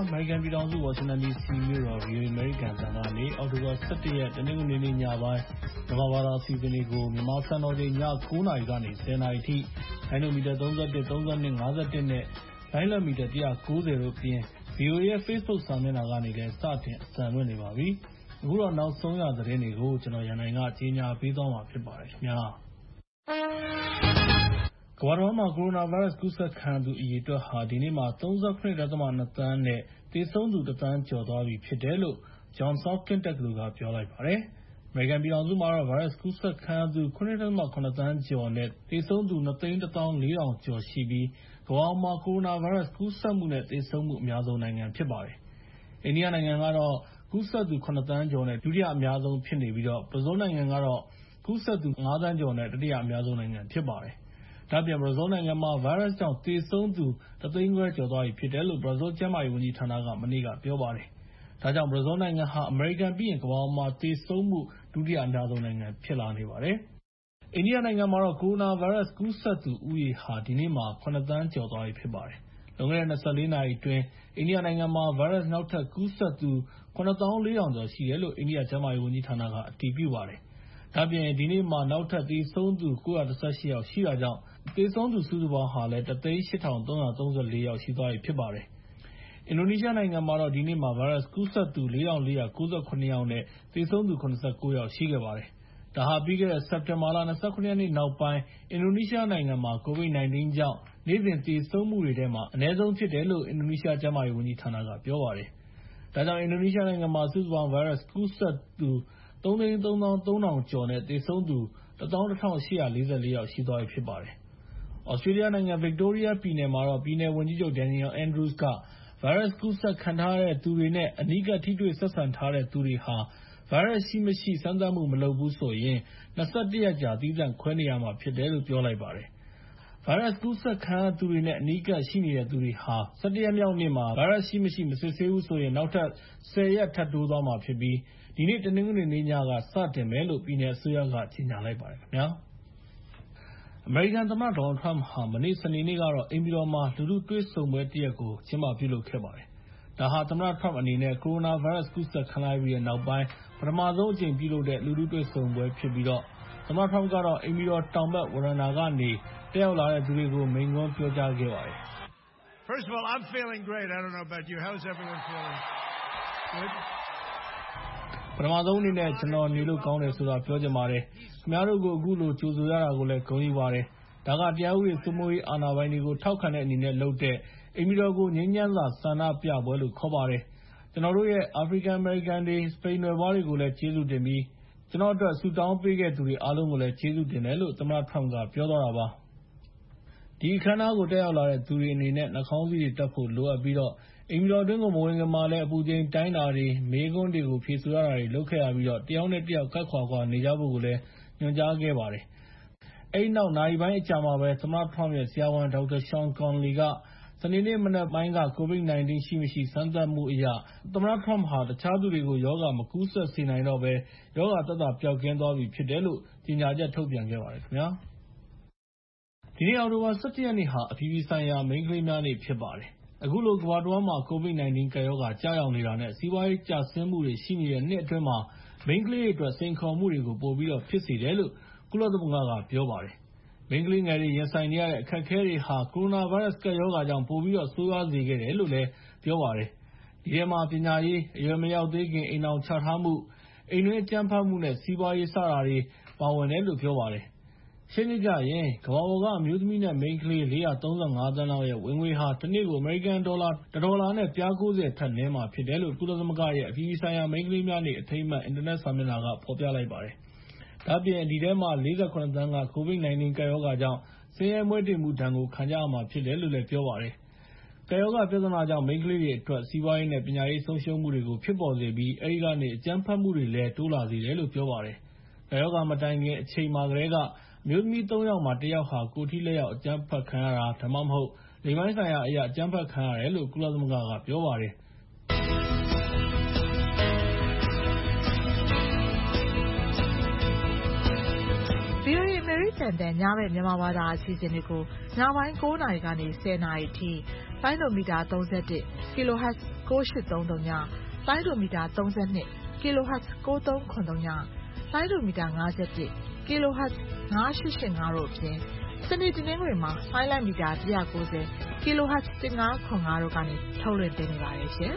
American ပြည်ထောင်စု Washington DC မြို့တော် VOA American သံကနေ အောက်တိုဘာ 17 ရက် တနင်္ဂနွေနေ့ညပိုင်းမြန်မာဘာသာအစီအစဉ်တွေကို မြန်မာစံတော်ချိန် ည 9 နာရီကနေ 10 နာရီအထိ လိုင်းနိုမီတာ 31, 32, 51 နဲ့ လိုင်းလံမီတာ 190 တို့အပြင် VOA ရဲ့ Facebook စာမျက်နှာကနေလည်း စတင်အသံလွှင့်နေပါပြီ။ အခုတော့နောက်ဆုံးရသတင်းတွေကို ကျွန်တော်ရန်နိုင်ကကြေညာပေးသွားမှာဖြစ်ပါတယ်ခင်ဗျာ။ ကမ္ဘာတဝန်းမှာ ကိုရိုနာဗိုင်းရပ်စ်ကူးစက်ခံရသူအရေအတွက်ဟာ ဒီနေ့မှာ ၃၇.၂ သန်း နဲ့ သေဆုံးသူ ၁ သန်းကျော်သွားပြီဖြစ်တယ်လို့ Johns Hopkins တက္ကသိုလ်က ပြောလိုက်ပါတယ်။ အမေရိကန်ပြည်ထောင်စုမှာတော့ ဗိုင်းရပ်စ်ကူးစက်ခံရသူ ၇.၇ သန်းကျော် နဲ့ သေဆုံးသူ ၂၁၄,၀၀၀ ကျော်ရှိပြီး ကမ္ဘာပေါ်မှာ ကိုရိုနာဗိုင်းရပ်စ်ကူးစက်မှု နဲ့ သေဆုံးမှုအများဆုံးနိုင်ငံဖြစ်ပါတယ်။ အိန္ဒိယနိုင်ငံကတော့ ကူးစက်သူ ၇ သန်းကျော် နဲ့ ဒုတိယအများဆုံးဖြစ်နေပြီး ဘရာဇီးနိုင်ငံကတော့ ကူးစက်သူ ၅ သန်းကျော် နဲ့ တတိယအများဆုံးနိုင်ငံဖြစ်ပါတယ်။ ဒါ့အပြင် ဘရာဇီးနိုင်ငံမှာ ဗိုင်းရပ်စ်ကြောင့်သေဆုံးသူ ၁ သိန်းခွဲကျော်သွားပြီဖြစ်တယ်လို့ ဘရာဇီးကျန်းမာရေးဝန်ကြီးဌာနက မနေ့က ပြောပါတယ်။ ဒါကြောင့် ဘရာဇီးနိုင်ငံဟာ အမေရိကန်ပြီးရင် ကမ္ဘာပေါ်မှာ သေဆုံးမှု ဒုတိယအများဆုံးနိုင်ငံဖြစ်လာနေပါတယ်။ အိန္ဒိယနိုင်ငံမှာတော့ ကိုရိုနာဗိုင်းရပ်စ်ကူးစက်သူဦးရေဟာ ဒီနေ့မှာ ၇ သန်းကျော်သွားပြီဖြစ်ပါတယ်။ လွန်ခဲ့တဲ့ ၂၄ နာရီအတွင်း အိန္ဒိယနိုင်ငံမှာ ဗိုင်းရပ်စ်နောက်ထပ်ကူးစက်သူ ၇၄,၀၀၀ ကျော်ရှိတယ်လို့ အိန္ဒိယကျန်းမာရေးဝန်ကြီးဌာနက အတည်ပြုပါတယ်။ ဒါ့အပြင် ဒီနေ့မှာ နောက်ထပ်သေဆုံးသူ ၉၁၈ ယောက်ရှိတာကြောင့် သေဆုံးသူစုစုပေါင်းဟာလည်း ၁၈၃,၃၃၄ ယောက်ရှိသွားပြီဖြစ်ပါတယ်။ အင်ဒိုနီးရှားနိုင်ငံမှာတော့ ဒီနေ့မှာ ဗိုင်းရပ်စ်ကူးစက်သူ ၄,၄၉၇ ယောက် နဲ့ သေဆုံးသူ ၇၉ ယောက်ရှိခဲ့ပါတယ်။ ဒါဟာ ပြီးခဲ့တဲ့ စက်တင်ဘာလ ၂၇ ရက်နေ့နောက်ပိုင်း အင်ဒိုနီးရှားနိုင်ငံမှာ COVID-19 ကြောင့် နေ့စဉ်သေဆုံးမှုတွေထဲမှာ အနည်းဆုံးဖြစ်တယ်လို့ အင်ဒိုနီးရှားကျန်းမာရေးဝန်ကြီးဌာနက ပြောပါတယ်။ ဒါကြောင့် အင်ဒိုနီးရှားနိုင်ငံမှာ စုစုပေါင်း ဗိုင်းရပ်စ်ကူးစက်သူ ၃၃၃,၀၀၀ ကျော် နဲ့ သေဆုံးသူ ၁၁,၈၄၄ ယောက်ရှိသွားပြီဖြစ်ပါတယ်။ သြစတြေးလျနိုင်ငံ ဗစ်တိုးရီးယားပြည်နယ်မှာတော့ ပြည်နယ်ဝန်ကြီးချုပ် Daniel Andrews က ဗိုင်းရပ်စ်ကူးစက်ခံထားရတဲ့သူတွေ နဲ့ အနီးကပ်ထိတွေ့ဆက်ဆံထားတဲ့သူတွေဟာ ဗိုင်းရပ်စ်ရှိမရှိ စမ်းသပ်မှုမလုပ်ဘူးဆိုရင် ၂၁ ရက်ကြာ သီးသန့်ခွဲနေရမှာဖြစ်တယ်လို့ ပြောလိုက်ပါတယ်။ ဗိုင်းရပ်စ်ကူးစက်ခံရတဲ့သူတွေ နဲ့ အနီးကပ်ရှိနေတဲ့သူတွေဟာ ၁၁ ရက်မြောက်နေ့မှာ ဗိုင်းရပ်စ်ရှိမရှိ မစစ်ဆေးဘူးဆိုရင် နောက်ထပ် ၁၀ ရက်ထပ်တိုးသွားမှာဖြစ်ပြီး ဒီနေ့ တနင်္ဂနွေနေ့ညက စတင်မယ်လို့ ပြည်နယ်အစိုးရက ကြေညာလိုက်ပါတယ်ခင်ဗျာ။ အမေရိကန်သမ္မတ ဒေါ်နယ်လ်ထရမ့်ဟာ မနေ့ စနေနေ့ကတော့ အိမ်ဖြူတော်မှာ လူထုတွေ့ဆုံပွဲတရပ်ကို ကျင်းပပြုလုပ်ခဲ့ပါတယ်။ ဒါဟာ သမ္မတထရမ့်အနေနဲ့ ကိုရိုနာဗိုင်းရပ်စ်ကူးစက်ခံလိုက်ရပြီးတဲ့နောက်ပိုင်း ပထမဆုံးအကြိမ်ပြုလုပ်တဲ့ လူထုတွေ့ဆုံပွဲဖြစ်ပြီး သမ္မတထရမ့်ကတော့ အိမ်ဖြူတော်တောင်ဘက် ဝရန်တာကနေ တက်ရောက်လာတဲ့သူတွေကို မိန့်ခွန်းပြောကြားခဲ့ပါတယ်။ ပထမဆုံးအနေနဲ့ ကျနော်နေလို့ကောင်းတယ်ဆိုတာ ပြောချင်ပါတယ်။ ခင်ဗျားတို့ကို အခုလို ကြိုဆိုရတာကိုလည်း ဂုဏ်ယူပါတယ်။ ဒါက တရားဥပဒေစိုးမိုးရေးအာဏာပိုင်တွေကို ထောက်ခံတဲ့အနေနဲ့လုပ်တဲ့ အိမ်ဖြူတော်ကို ငြိမ်းချမ်းစွာဆန္ဒပြပွဲလို့ ခေါ်ပါတယ်။ ကျနော်တို့ရဲ့ အာဖရိကန်အမေရိကန်တွေ၊ စပိန်နွယ်ဖွားတွေကိုလည်း ကျေးဇူးတင်ပြီး ကျနော့်အတွက် ဆုတောင်းပေးခဲ့သူတွေအားလုံးကိုလည်း ကျေးဇူးတင်တယ်လို့ သမ္မတထရမ့်က ပြောသွားတာပါ။ ဒီအခမ်းအနားကို တက်ရောက်လာတဲ့သူတွေအနေနဲ့ နှာခေါင်းစည်းတွေတပ်ဖို့လိုအပ်ပြီး အိမ်ဖြူတော်အတွင်းကို မဝင်ခင်မှာလည်း အပူချိန်တိုင်းတာတွေ၊ မေးခွန်းတွေကို ဖြေဆိုရတာတွေလုပ်ခဲ့ရပြီး တယောက်နဲ့ တယောက် ခပ်ခွာခွာနေကြဖို့ ညွှန်ကြားခဲ့ပါတယ်။ အဲဒီနောက် နာရီပိုင်းအကြာမှာပဲ သမ္မတထရမ့်ရဲ့ ဆရာဝန် Dr. Sean Conley က စနေနေ့မနက်ပိုင်းက COVID-19 ရှိမရှိ စမ်းသပ်မှုအရ သမ္မတထရမ့်ဟာ တခြားသူတွေကို ရောဂါမကူးစက်စေနိုင်တော့ဘဲ ရောဂါသက်သာပျောက်ကင်းသွားပြီဖြစ်တယ်လို့ ကြေညာချက်ထုတ်ပြန်ခဲ့ပါတယ်ခင်ဗျာ။ ဒီနေ့ အောက်တိုဘာ ၁၁ ရက်နေ့ဟာ အပြည်ပြည်ဆိုင်ရာ မိန်းကလေးများနေ့ဖြစ်ပါတယ်။ အခုလို ကမ္ဘာတဝန်းမှာ COVID-19 ကပ်ရောဂါကျရောက်နေတာ နဲ့ စီးပွားရေးကျဆင်းမှုတွေရှိနေတဲ့နှစ်အတွင်း မိန်းကလေးတွေအတွက် စိန်ခေါ်မှုတွေကို ပိုပြီးတော့ဖြစ်စေတယ်လို့ ကုလသမဂ္ဂက ပြောပါတယ်။ မိန်းကလေးငယ်တွေ ရင်ဆိုင်နေရတဲ့ အခက်အခဲတွေဟာ ကိုရိုနာဗိုင်းရပ်စ်ကပ်ရောဂါကြောင့် ပိုပြီးတော့ ဆိုးရွားစေခဲ့တယ်လို့ ပြောပါတယ်။ ဒီထဲမှာ ပညာရေး၊ အရွယ်မရောက်သေးခင် အိမ်ထောင်ချထားမှု၊ အိမ်တွင်းအကြမ်းဖက်မှု နဲ့ စီးပွားရေး စတာတွေပါဝင်တယ်လို့ ပြောပါတယ်။ ရှင်းရှင်းပြောရရင် ကမ္ဘာပေါ်က အမျိုးသမီး နဲ့ မိန်းကလေး ၄၃၅ သန်းလောက်ရဲ့ ဝင်ငွေဟာ တနေ့ကို အမေရိကန်ဒေါ်လာ ၁ ဒေါ်လာ နဲ့ ပြား ၉၀ ထက်နည်းမှာဖြစ်တယ်လို့ ကုလသမဂ္ဂရဲ့ အပြည်ပြည်ဆိုင်ရာ မိန်းကလေးများနေ့ အထိမ်းအမှတ် အင်တာနက်စာမျက်နှာက ဖော်ပြလိုက်ပါတယ်။ ဒါ့အပြင် အဲဒီထဲမှာ ၄၇ သန်းက COVID-19 ကပ်ရောဂါကြောင့် ဆင်းရဲမွဲတေမှုဒဏ်ကို ခံကြရမှာဖြစ်တယ်လို့ ပြောပါတယ်။ ကပ်ရောဂါပြဿနာကြောင့် မိန်းကလေးတွေအတွက် စီးပွားရေး နဲ့ ပညာရေးဆုံးရှုံးမှုတွေကို ဖြစ်ပေါ်စေပြီး အဲဒီကနေ အကြမ်းဖက်မှုတွေလည်း တိုးလာစေတယ်လို့ ပြောပါတယ်။ ကပ်ရောဂါမတိုင်ခင်အချိန်မှာကတည်းက အမျိုးသမီး ၃ ယောက်မှာ ၁ ယောက်ဟာ ကိုယ်ထိလက်ရောက် အကြမ်းဖက်ခံရတာ ဒါမှမဟုတ် လိင်ပိုင်းဆိုင်ရာအရ အကြမ်းဖက်ခံရတယ်လို့ ကုလသမဂ္ဂက ပြောပါတယ်။ VOA အမေရိကန်အသံ ညဘက်မြန်မာဘာသာအစီအစဉ်တွေကို ညပိုင်း 9 နာရီကနေ 10 နာရီအထိ လိုင်းနိုမီတာ 31 kHz 9833ညလိုင်းဒိုမီတာ32 kHz 9393ညလိုင်းဒိုမီတာ51 kHz 9885တို့အပြင်စနေတနင်္ဂနွေမှာလိုင်းလိုက်မီတာ190 kHz 1505တို့ကနေထုတ်လွှင့်ပေးနေပါတယ်ရှင်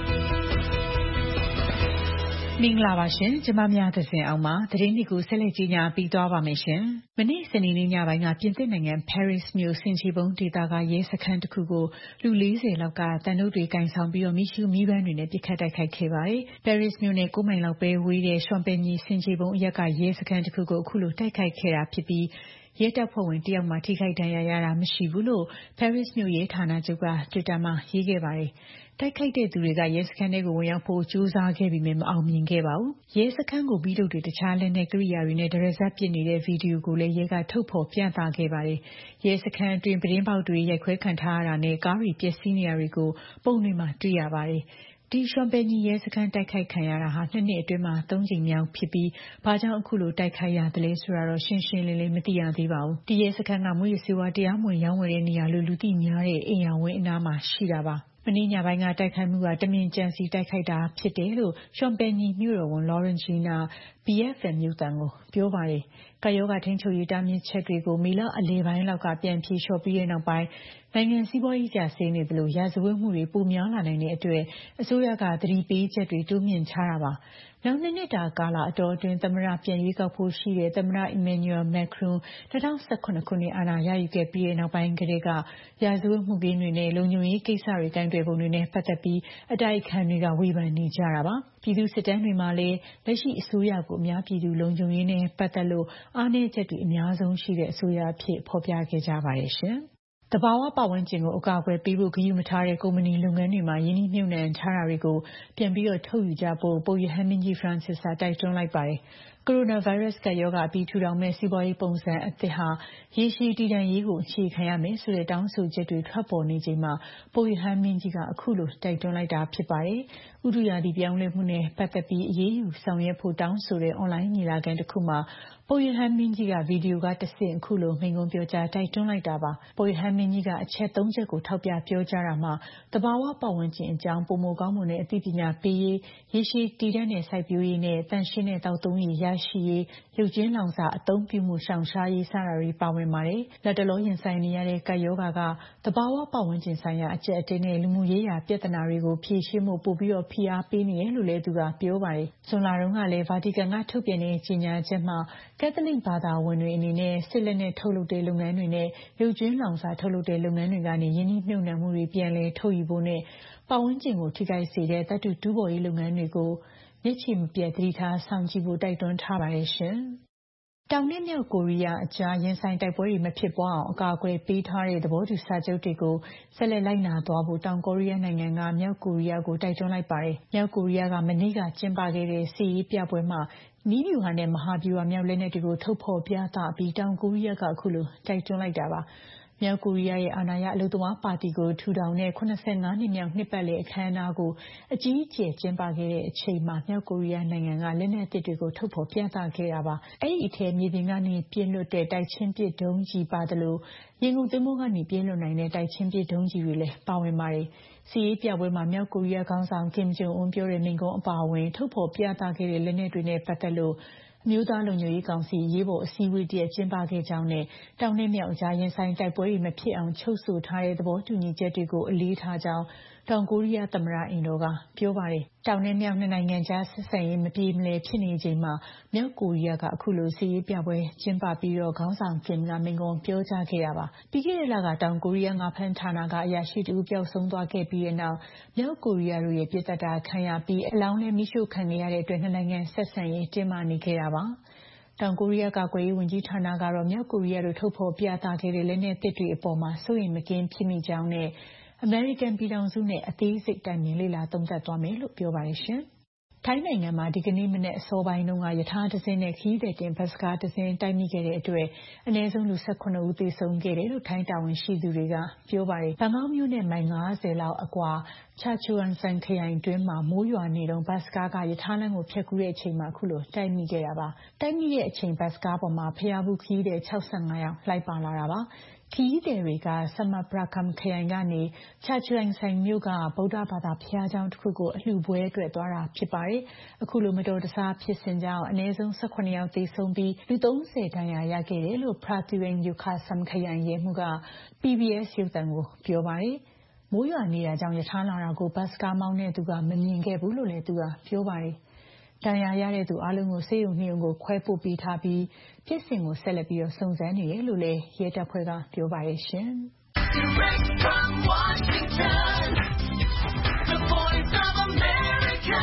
မင်္ဂလာပါရှင်ကျမများသဇင်အောင်ပါသတင်းတွေကိုဆက်လက်ကြီးညာပြီးသွားပါမယ်ရှင်မနေ့စနေနေ့ညပိုင်းကပြင်သစ်နိုင်ငံ Paris မြို့ဆင်ခြေပုံးဒေသကရဲစခန်းတစ်ခုကိုလူ40လောက်ကတန်တုပ်တွေကင်ဆောင်ပြီးမိရှုမီးပန်းတွေနဲ့ပစ်ခတ်တိုက်ခိုက်ခဲ့ပါတယ် Paris မြို့နဲ့9မိုင်လောက်ပဲဝေးတဲ့ Champigny ဆင်ခြေပုံးအရပ်ကရဲစခန်းတစ်ခုကိုအခုလိုတိုက်ခိုက်ခဲ့တာဖြစ်ပြီးရဲတပ်ဖွဲ့ဝင်တယောက်မှထိခိုက်ဒဏ်ရာရတာမရှိဘူးလို့ Paris မြို့ရဲဌာနချုပ်က Twitter မှာရေးခဲ့ပါတယ်တိုက်ခိုက်တဲ့သူတွေကရဲစခန်းထဲကိုဝင်ရောက်ဖို့ကြိုးစားခဲ့ပြီးမအောင်မြင်ခဲ့ပါဘူး။ရဲစခန်းကိုပြီးတော့တခြားလက်နက်ကိရိယာတွေနဲ့ဒရဇက်ပစ်နေတဲ့ဗီဒီယိုကိုလည်းရဲကထုတ်ဖော်ပြသခဲ့ပါတယ်။ရဲစခန်းအတွင်းပတင်းပေါက်တွေရိုက်ခွဲခံထားရတာနဲ့ကားတွေပျက်စီးနေတာတွေကိုပုံတွေမှာတွေ့ရပါတယ်။ဒီရှမ်ပယ်နီရဲစခန်းတိုက်ခိုက်ခံရတာဟာ2နှစ်အတွင်းမှာ3ကြိမ်မြောက်ဖြစ်ပြီးဘာကြောင့်အခုလိုတိုက်ခိုက်ရသလဲဆိုတာတော့ရှင်းရှင်းလင်းလင်းမသိရသေးပါဘူး။ဒီရဲစခန်းကမွေးရစေဝါတရားမဝင်ရောင်းဝယ်တဲ့နေရာလို့လူသိများတဲ့အိမ်ယာဝင်းအနားမှာရှိတာပါ။မနေ့ညပိုင်းကတိုက်ခိုက်မှုကတမင်ကြံစီတိုက်ခိုက်တာဖြစ်တယ်လို့ရှမ်ပယ်နီမြို့တော်ဝန် Laurentina BFM မြို့တန်ကိုပြောပါတယ်။ကာယောဂထိန်းချုပ်ရေးတားမြစ်ချက်တွေကိုမေလအလယ်ပိုင်းလောက်ကပြန်ဖြေလျှော့ပြီးတဲ့နောက်ပိုင်းနိုင်ငံစီးပွားရေးကျဆင်းနေသလိုရာဇဝတ်မှုတွေပိုများလာနိုင်တဲ့အတွက်အစိုးရကသတိပေးချက်တွေတိုးမြင့်ချတာပါ။နောက်2နှစ်တာကာလအတော်အတွင်းသမ္မတပြန်ရွေးကောက်ဖို့ရှိတဲ့သမ္မတ Emmanuel Macron 2018ခုနှစ်အာဏာရယူခဲ့ပြီးတဲ့နောက်ပိုင်းကတည်းကရာဇဝတ်မှုခင်းတွေနဲ့လုံခြုံရေးကိစ္စတွေကင်တွယ်ပုံတွေနဲ့ပတ်သက်ပြီးအတိုက်အခံတွေကဝေဖန်နေကြတာပါ။ပြည်သူစစ်တမ်းတွေမှာလည်းလက်ရှိအစိုးရကိုအများပြည်သူလုံခြုံရေးနဲ့ပတ်သက်လို့အားနည်းချက်တွေအများဆုံးရှိတဲ့အစိုးရအဖြစ်ဖော်ပြခဲ့ကြပါတယ်ရှင်။တဘာဝပတ်ဝန်းကျင်ကိုအကာအကွယ်ပေးဖို့ဂရုမထားတဲ့ကုမ္ပဏီလုပ်ငန်းတွေမှာယင်းနှိမ့်မြုပ်နှံထားတာတွေကိုပြန်ပြီးထုတ်ယူကြဖို့ပုပ်ရဟန်းမင်းကြီး Francis ကတိုက်တွန်းလိုက်ပါတယ်။ကိုရိုနာဗိုင်းရပ်စ်ကပ်ရောဂါအပြီးထူထောင်မဲ့စီးပွားရေးပုံစံအသစ်ဟာရေရှည်တည်တံ့ရေးကိုအခြေခံရမယ်ဆိုတဲ့တောင်းဆိုချက်တွေထွက်ပေါ်နေချိန်မှာပုပ်ရဟန်းမင်းကြီးကအခုလိုတိုက်တွန်းလိုက်တာဖြစ်ပါတယ်။ဥတုရာသီပြောင်းလဲမှုနဲ့ပတ်သက်ပြီးအရေးယူဆောင်ရွက်ဖို့တောင်းဆိုတဲ့အွန်လိုင်းညီလာခံတစ်ခုမှာပုပ်ရဟန်းမင်းကြီးကဗီဒီယိုကတဆင့်အခုလိုမိန့်ခွန်းပြောကြားတိုက်တွန်းလိုက်တာပါ။ပုပ်ရဟန်းမင်းကြီးကအချက်3ချက်ကိုထောက်ပြပြောကြားတာမှာတဘာဝပတ်ဝန်းကျင်အကြောင်းပုံမကောင်းမွန်တဲ့အသိပညာပေးရေးရေရှည်တည်တံ့တဲ့စိုက်ပျိုးရေးနဲ့တန်ရှင်းတဲ့တောက်သုံးရေးရရှိရေးရုပ်ကျင်းလောင်စာအသုံးပြုမှုရှောင်ရှားရေးစတာတွေပါဝင်ပါတယ်။လက်တလုံးရင်ဆိုင်နေရတဲ့ကပ်ရောဂါကတဘာဝပတ်ဝန်းကျင်ဆိုင်ရာအကျပ်အတည်းနဲ့လူမှုရေးရာပြဿနာတွေကိုဖြေရှင်းဖို့ပိုပြီးဖိအားပေးနေတယ်လို့လည်းသူကပြောပါတယ်။ဇွန်လတုန်းကလည်းဗာတီကန်ကထုတ်ပြန်တဲ့ကြေညာချက်မှာကက်သလစ်ဘာသာဝင်တွေအနေနဲ့စစ်လက်နက်ထုတ်လုပ်တဲ့လုပ်ငန်းတွေနဲ့ရုပ်ကျင်းလောင်စာထုတ်လုပ်တဲ့လုပ်ငန်းတွေကနေယင်းနှိမ့်မြုပ်နှံမှုတွေပြန်လည်ထုတ်ယူဖို့နဲ့ပတ်ဝန်းကျင်ကိုထိခိုက်စေတဲ့သတ္တုတူးဖော်ရေးလုပ်ငန်းတွေကိုမျက်ခြေမပြတ်သတိထားဆောင်ကြည့်ဖို့တိုက်တွန်းထားပါတယ်ရှင်။တောင်နဲ့မြောက်ကိုရီးယားအကြားရင်ဆိုင်တိုက်ပွဲတွေမဖြစ်ပွားအောင်အကာအကွယ်ပေးထားတဲ့သဘောတူစာချုပ်တွေကိုဆက်လက်လိုက်နာသွားဖို့တောင်ကိုရီးယားနိုင်ငံကမြောက်ကိုရီးယားကိုတိုက်တွန်းလိုက်ပါတယ်။မြောက်ကိုရီးယားကမနေ့ကကျင်းပခဲ့တဲ့စစ်ရေးပြပွဲမှာနည်းဗျူဟာနဲ့မဟာဗျူဟာမြောက်လက်နက်တွေကိုထုတ်ဖော်ပြသပြီးတောင်ကိုရီးယားကအခုလိုတိုက်တွန်းလိုက်တာပါ။မြောက်ကိုရီးယားရဲ့အာဏာရအလုပ်သမားပါတီကိုထူထောင်တဲ့85နှစ်မြောက်နှစ်ပတ်လည်အခမ်းအနားကိုအကြီးအကျယ်ကျင်းပခဲ့တဲ့အချိန်မှာမြောက်ကိုရီးယားနိုင်ငံကလက်နက်အသစ်တွေကိုထုတ်ဖော်ပြသခဲ့တာပါ။အဲ့ဒီအထက်မြေပြင်ကနေပြင်းလွတ်တဲ့တိုက်ချင်းပစ်ဒုံးကြီးပါတယ်လို့ရေငုပ်သင်္ဘောကနေပြင်းလွတ်နိုင်တဲ့တိုက်ချင်းပစ်ဒုံးကြီးတွေလည်းပါဝင်ပါတယ်။စီရေးပြပွဲမှာမြောက်ကိုရီးယားခေါင်းဆောင်ကင်ဂျုံအွန်းပြောတဲ့မိန့်ခွန်းအပါအဝင်ထုတ်ဖော်ပြသခဲ့တဲ့လက်နက်တွေနဲ့ပတ်သက်လို့အမျိုးသားလုံခြုံရေးကောင်စီရေးပေါ်အစည်းအဝေးတရက်ကျင်းပခဲ့ကြောင်းနဲ့တောင်နဲ့မြောက်အကြားရင်ဆိုင်တိုက်ပွဲတွေမဖြစ်အောင်ချုပ်ဆိုထားတဲ့သဘောတူညီချက်တွေကိုအလေးထားကြောင်းတောင်ကိုရီးယားသမ္မတအိမ်တော်ကပြောပါတယ်။တောင်နဲ့မြောက်နှစ်နိုင်ငံကြားဆက်ဆံရေးမပြေမလည်ဖြစ်နေချိန်မှာမြောက်ကိုရီးယားကအခုလိုစစ်ရေးပြပွဲကျင်းပပြီးခေါင်းဆောင်ကင်ကမိန့်ခွန်းပြောကြားခဲ့တာပါ။ပြီးခဲ့တဲ့လကတောင်ကိုရီးယားငါးဖမ်းဌာနကအရာရှိတဦးပျောက်ဆုံးသွားခဲ့ပြီးတဲ့နောက်မြောက်ကိုရီးယားတို့ရဲ့ပြစ်ဒဏ်တာခံရပြီးအလောင်းလည်းမိရှို့ခံခဲ့ရတဲ့အတွက်နှစ်နိုင်ငံဆက်ဆံရေးတင်းမာနေခဲ့တာပါ။တောင်ကိုရီးယားကာကွယ်ရေးဝန်ကြီးဌာနကတော့မြောက်ကိုရီးယားတို့ထုတ်ဖော်ပြသခဲ့တဲ့လက်နက်သစ်တွေအပေါ်မှာစိုးရိမ်မကင်းဖြစ်မိကြောင်းနဲ့အမေရိကန်ပြည်ထောင်စုနဲ့အသေးစိတ်တိုင်ပင်လေ့လာသုံးသပ်သွားမယ်လို့ပြောပါတယ်ရှင်။ထိုင်းနိုင်ငံမှာဒီကနေ့မနက်အစောပိုင်းတုန်းကရထားတစ်စင်းနဲ့ခရီးသည်တင်ဘတ်စ်ကားတစ်စင်းတိုက်မိခဲ့တဲ့အတွက်အနည်းဆုံးလူ18ဦးသေဆုံးခဲ့တယ်လို့ထိုင်းတာဝန်ရှိသူတွေကပြောပါတယ်။ဘန်ကောက်မြို့နဲ့မိုင်50လောက်အကွာချာချူအန်ဆန်ခရိုင်တွင်းမှာမိုးရွာနေတုန်းဘတ်စ်ကားကရထားလမ်းကိုဖြတ်ကူးတဲ့အချိန်မှာအခုလိုတိုက်မိခဲ့တာပါ။တိုက်မိတဲ့အချိန်ဘတ်စ်ကားပေါ်မှာဖျားဘူးခရီးသည်65ယောက်လိုက်ပါလာတာပါ။ခရီးသည်တွေကဆမပရာကမ်ခရိုင်ကနေချာချလန်ဆိုင်မြို့ကဗုဒ္ဓဘာသာဘုရားကျောင်းတစ်ခုကိုအလှူပွဲအတွက်သွားတာဖြစ်ပါတယ်။အခုလိုမတော်တဆဖြစ်စဉ်ကြောင့်အနည်းဆုံး18ယောက်သေဆုံးပြီးလူ30ဒဏ်ရာရခဲ့တယ်လို့ပရာတီရင်ယိုခါဆမ်ခရိုင်ရဲမှူးက PBS ရုပ်သံကိုပြောပါတယ်။မိုးရွာနေတာကြောင့်ရထားလာတာကိုဘတ်စကားမောင်းတဲ့သူကမမြင်ခဲ့ဘူးလို့လည်းသူကပြောပါတယ်။ဒဏ်ရာရတဲ့သူအလုံးကိုဆေးရုံ2ရုံကိုခွဲပို့ပေးထားပြီးဖြစ်စဉ်ကိုဆက်လက်ပြီးစုံစမ်းနေတယ်လို့လည်းရဲတပ်ဖွဲ့ကပြောပါတယ်ရှင်။ Direct from Washington, the voice of America,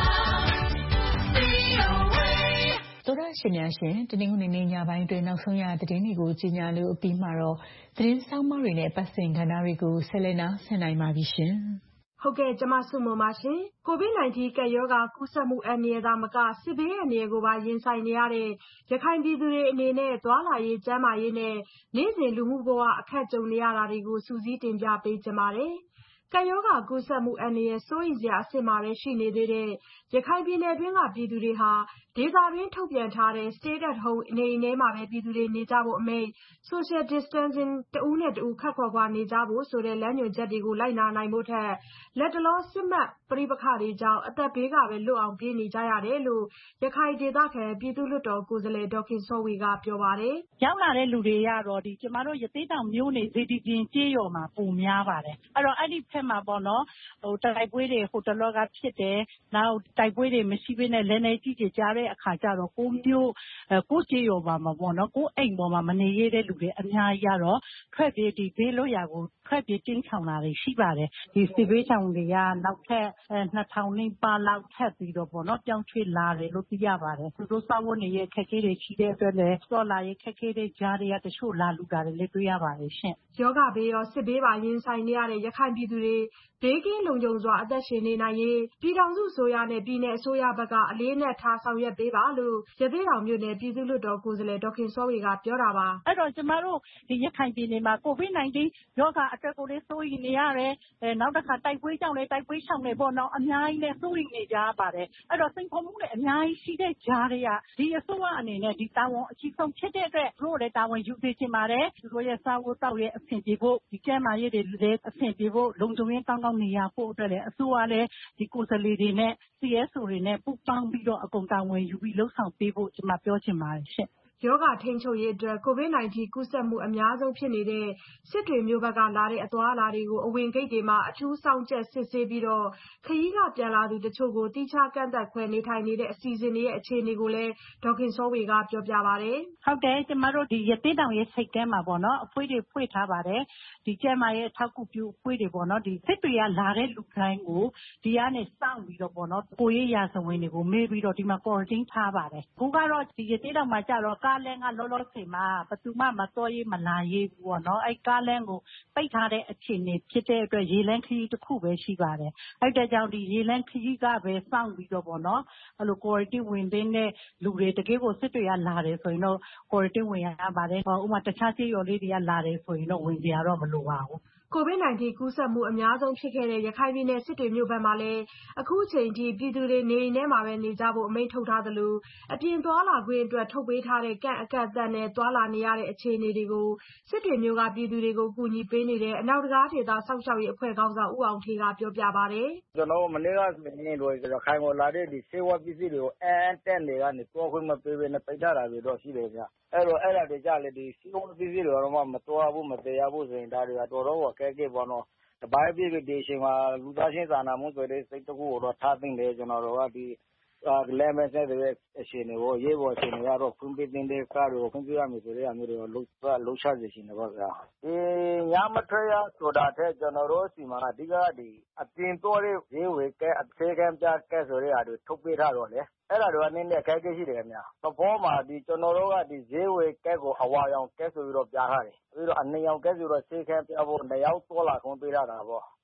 VOA တော်ရရှိများရှင်တနင်္ဂနွေနေ့ညပိုင်းတွင်နောက်ဆုံးရသတင်းတွေကိုကြီးညာလို့အပြီးမှာတော့သတင်းဆောင်မတွေနဲ့ပတ်စင်ကဏ္ဍတွေကိုဆက်လက်နားဆင်နိုင်ပါပြီရှင်။ဟုတ်ကဲ့ကျမဆုမွန်ပါရှင်။ COVID-19 ကပ်ရောဂါကူးစက်မှုအန္တရာယ်သာမကစစ်ဘေးအန္တရာယ်ကိုပါရင်ဆိုင်နေရတဲ့ရခိုင်ပြည်သူတွေအနေနဲ့သွားလာရေးကျန်းမာရေးနဲ့နေ့စဉ်လူမှုဘဝအခက်ကြုံနေရတာတွေကိုစူးစီးတင်ပြပေးကြပါမယ်။ကပ်ရောဂါကူးစက်မှုအန္တရာယ်စိုးရိမ်စရာအဆင့်မှာပဲရှိနေသေးတဲ့ရခိုင်ပြည်နယ်တွင်းကပြည်သူတွေဟာဒေသတွင်းထုတ်ပြန်ထားတဲ့ Stay at Home နေအိမ်ထဲမှာပဲပြည်သူတွေနေကြဖို့အမိန့် Social Distancing တဦးနဲ့တဦးခပ်ခွာခွာနေကြဖို့ဆိုတဲ့လမ်းညွှန်ချက်တွေကိုလိုက်နာနိုင်ဖို့ထက်လက်တလောစစ်မှတ်ပဋိပက္ခတွေကြောင့်အသက်ဘေးကပဲလွတ်အောင်ပြေးနေကြရတယ်လို့ရခိုင်ဒေသခံပြည်သူ့လွှတ်တော်ကိုယ်စားလှယ်ဒေါ်ခင်စောဝေကပြောပါတယ်။ရောက်လာတဲ့လူတွေကတော့ကျမတို့ရသေ့တောင်မြို့နယ်စေတီပြင်ကျေးရွာမှာပုံများပါတယ်။အဲ့တော့အဲ့ဒီဖက်မှာပေါ့နော်တိုက်ပွဲတွေဟိုတလောကဖြစ်တယ်။နောက်တိုက်ပွဲတွေမရှိဘဲနဲ့လည်းနေကြည့်ကြကြတဲ့အခါကျတော့ကိုမျိုးကိုကျေးရွာမှာပေါ့နော်ကိုအိမ်ပေါ်မှာမနေရတဲ့လူတွေအများကြီးကတော့ထွက်ပြေးဒီဘေးလွတ်ရာကိုထွက်ပြေးတင်းချောင်လာတွေရှိပါတယ်။ဒီစစ်ဘေးချောင်တွေကနောက်ထပ်2000နီးပါးလောက်ထပ်ပြီးတော့ပေါ့နော်ပြောင်းရွှေ့လာတယ်လို့သိရပါတယ်။သူတို့စာဝန်ရဲ့ခက်ခဲတွေရှိတဲ့အတွက်လည်းတော်လာရေးခက်ခဲတဲ့ကြားတွေကတချို့လာလူတာတွေလည်းတွေ့ရပါတယ်ရှင့်။ယောဂဘေးရောစစ်ဘေးပါရင်ဆိုင်နေရတဲ့ရခိုင်ပြည်သူတွေဘေးကင်းလုံခြုံစွာအသက်ရှင်နေနိုင်ရေးပြည်ထောင်စုအစိုးရနဲ့ပြည်နယ်အစိုးရဘက်ကအလေးနက်ထားဆောင်ရွက်ပေးပါလို့ရသေ့တောင်မြို့နယ်ပြည်သူ့လွှတ်တော်ကိုယ်စားလှယ်ဒေါ်ခင်စောဝေကပြောတာပါ။အဲ့တော့ကျမတို့ဒီရခိုင်ပြည်နယ်မှာ COVID-19 ရောဂါအတွက်ကိုလည်းစိုးရိမ်နေရတယ်။နောက်တစ်ခါတိုက်ပွဲကြောင့်လည်းတိုက်ပွဲရှောင်နေပေါ့နော်အများကြီးလည်းစိုးရိမ်နေကြပါတယ်။အဲ့တော့စိန်ခေါ်မှုတွေအများကြီးရှိတဲ့ကြားတွေကဒီအစိုးရအနေနဲ့ဒီတာဝန်အကြီးဆုံးဖြစ်တဲ့အတွက်တို့လည်းတာဝန်ယူစေချင်ပါတယ်။သူတို့ရဲ့စာဝတ်တောက်ရဲ့အဆင်ပြေဖို့ဒီကျန်းမာရေးတွေလည်းအဆင်ပြေဖို့လုံခြုံရေးကောင်းကောင်းနေရဖို့အတွက်လည်းအစိုးရလည်းဒီကိုယ်စားလှယ်တွေနဲ့ CSO တွေနဲ့ပူးပေါင်းပြီးတော့အကုန်တာဝန်ယူပြီးလှုပ်ဆောင်ပေးဖို့ကျွန်မပြောချင်ပါတယ်ရှင့်ယောဂထိန်းချုပ်ရေးအတွက် COVID-19 ကူးစက်မှုအများဆုံးဖြစ်နေတဲ့စစ်တွေမြို့ဘက်ကလာတဲ့အသွားအလာတွေကိုအဝင်ဂိတ်တွေမှာအထူးစောင့်ကြပ်စစ်ဆေးပြီးတော့ခရီးကပြန်လာသူတချို့ကိုတိကျကန့်သက်ခွဲနေထိုင်နေတဲ့အစီအစဉ်တွေရဲ့အခြေအနေကိုလည်းဒေါ်ခင်စောဝေကပြောပြပါတယ်။ဟုတ်တယ်ကျမတို့ဒီရသေ့တောင်ရဲ့စိတ်ကမ်းမှာပေါ့နော်အဖွဲ့တွေဖွင့်ထားပါတယ်။ဒီကျန်းမာရေးအထောက်အကူပြုအဖွဲ့တွေပေါ့နော်ဒီစစ်တွေကလာတဲ့လူတိုင်းကိုဒီကနေစောင့်ပြီးတော့ပေါ့နော်ကိုရေးရာဇဝင်တွေကိုမေးပြီးတော့ဒီမှာ quarantine ထားပါတယ်။ခုကတော့ဒီရသေ့တောင်မှာကြတော့ကားလမ်းကလောလောဆယ်မှာဘယ်သူမှမတော်ရေးမလာရေးဘူးပေါ့နော်အဲ့ကားလမ်းကိုပိတ်ထားတဲ့အခြေအနေဖြစ်တဲ့အတွက်ရေလမ်းခရီးတစ်ခုပဲရှိပါတယ်အဲ့တဲ့ကြောင့်ဒီရေလမ်းခရီးကပဲစောင့်ပြီးတော့ပေါ့နော်အဲ့လို quarantine ဝင်တဲ့လူတွေတကယ်ကိုစစ်တွေကလာတယ်ဆိုရင်တော့ quarantine ဝင်ရပါတယ်ဥပမာတခြားကြေးရော်လေးတွေကလာတယ်ဆိုရင်တော့ဝင်ကြရတော့မလိုပါဘူး COVID-19 ကူးစက်မှုအများဆုံးဖြစ်ခဲ့တဲ့ရခိုင်ပြည်နယ်စစ်တွေမြို့ဘက်မှာလည်းအခုချိန်ထိပြည်သူတွေနေအိမ်ထဲမှာပဲနေကြဖို့အမိန့်ထုတ်ထားသလိုအပြင်သွားလာခွင့်အတွက်ထုတ်ပေးထားတဲ့ကန့်အကန့်အသတ်နဲ့သွားလာနေရတဲ့အခြေအနေတွေကိုစစ်တွေမြို့ကပြည်သူတွေကိုကူညီပေးနေတဲ့အနောက်တကားဒေသစောင့်ရှောက်ရေးအဖွဲ့ခေါင်းဆောင်ဦးအောင်ထေးကပြောပြပါတယ်။ကျွန်တော်မနေ့ကဆိုရင်တော့ရခိုင်ကိုလာတဲ့ဒီဆေးဝါးပစ္စည်းတွေကိုအန်းတက်နေကနေတွားခွင့်မပေးဘဲနဲ့ပိတ်ထားတာတွေတော့ရှိတယ်ဗျ။အဲ့ဒါတွေကြလေဒီဆေးဝါးပစ္စည်းတွေတော့မတွားဘူးမတည်ရဘူးဆိုရင်ဒါတွေကတော်တော်ကဲကဲပေါ့နော်။ဘာဖြစ်ဖြစ်ဒီအချိန်မှာလူသားချင်းစာနာမှုဆိုတဲ့စိတ်တကူကိုတော့ထားသိမ့်တယ်ကျွန်တော်တို့ကဒီလဲမဲ့တဲ့အချိန်တွေကိုရေးပေါ်အချိန်တွေကတော့ဖွင့်ပေးတဲ့ကားတွေကိုဖွင့်ပြရမယ်ဆိုတဲ့အမျိုးတွေကိုလှုပ်ရှားစေချင်တယ်ပေါ့ဗျာဒီညမထွက်ရဆိုတာတဲ့ကျွန်တော်တို့စီမှာအဓိကဒီအပြင်တော့တဲ့ဈေးဝယ်ကဲအခြေခံပြကဲဆိုတဲ့အားတွေထုတ်ပေးထားတော့လေအဲ့ဒါတွေကနည်းနည်းအခက်အခဲရှိတယ်ခင်ဗျာသဘောမှာဒီကျွန်တော်တို့ကဒီဈေးဝယ်ကဲကိုအဝါရောင်ကဲဆိုပြီးတော့ပြထားတယ်ပြီးတော့အနှောင်ကဲဆိုတော့အခြေခံပြဖို့2ယောက်သွားလာခွင့်ပေးထားတာပေါ့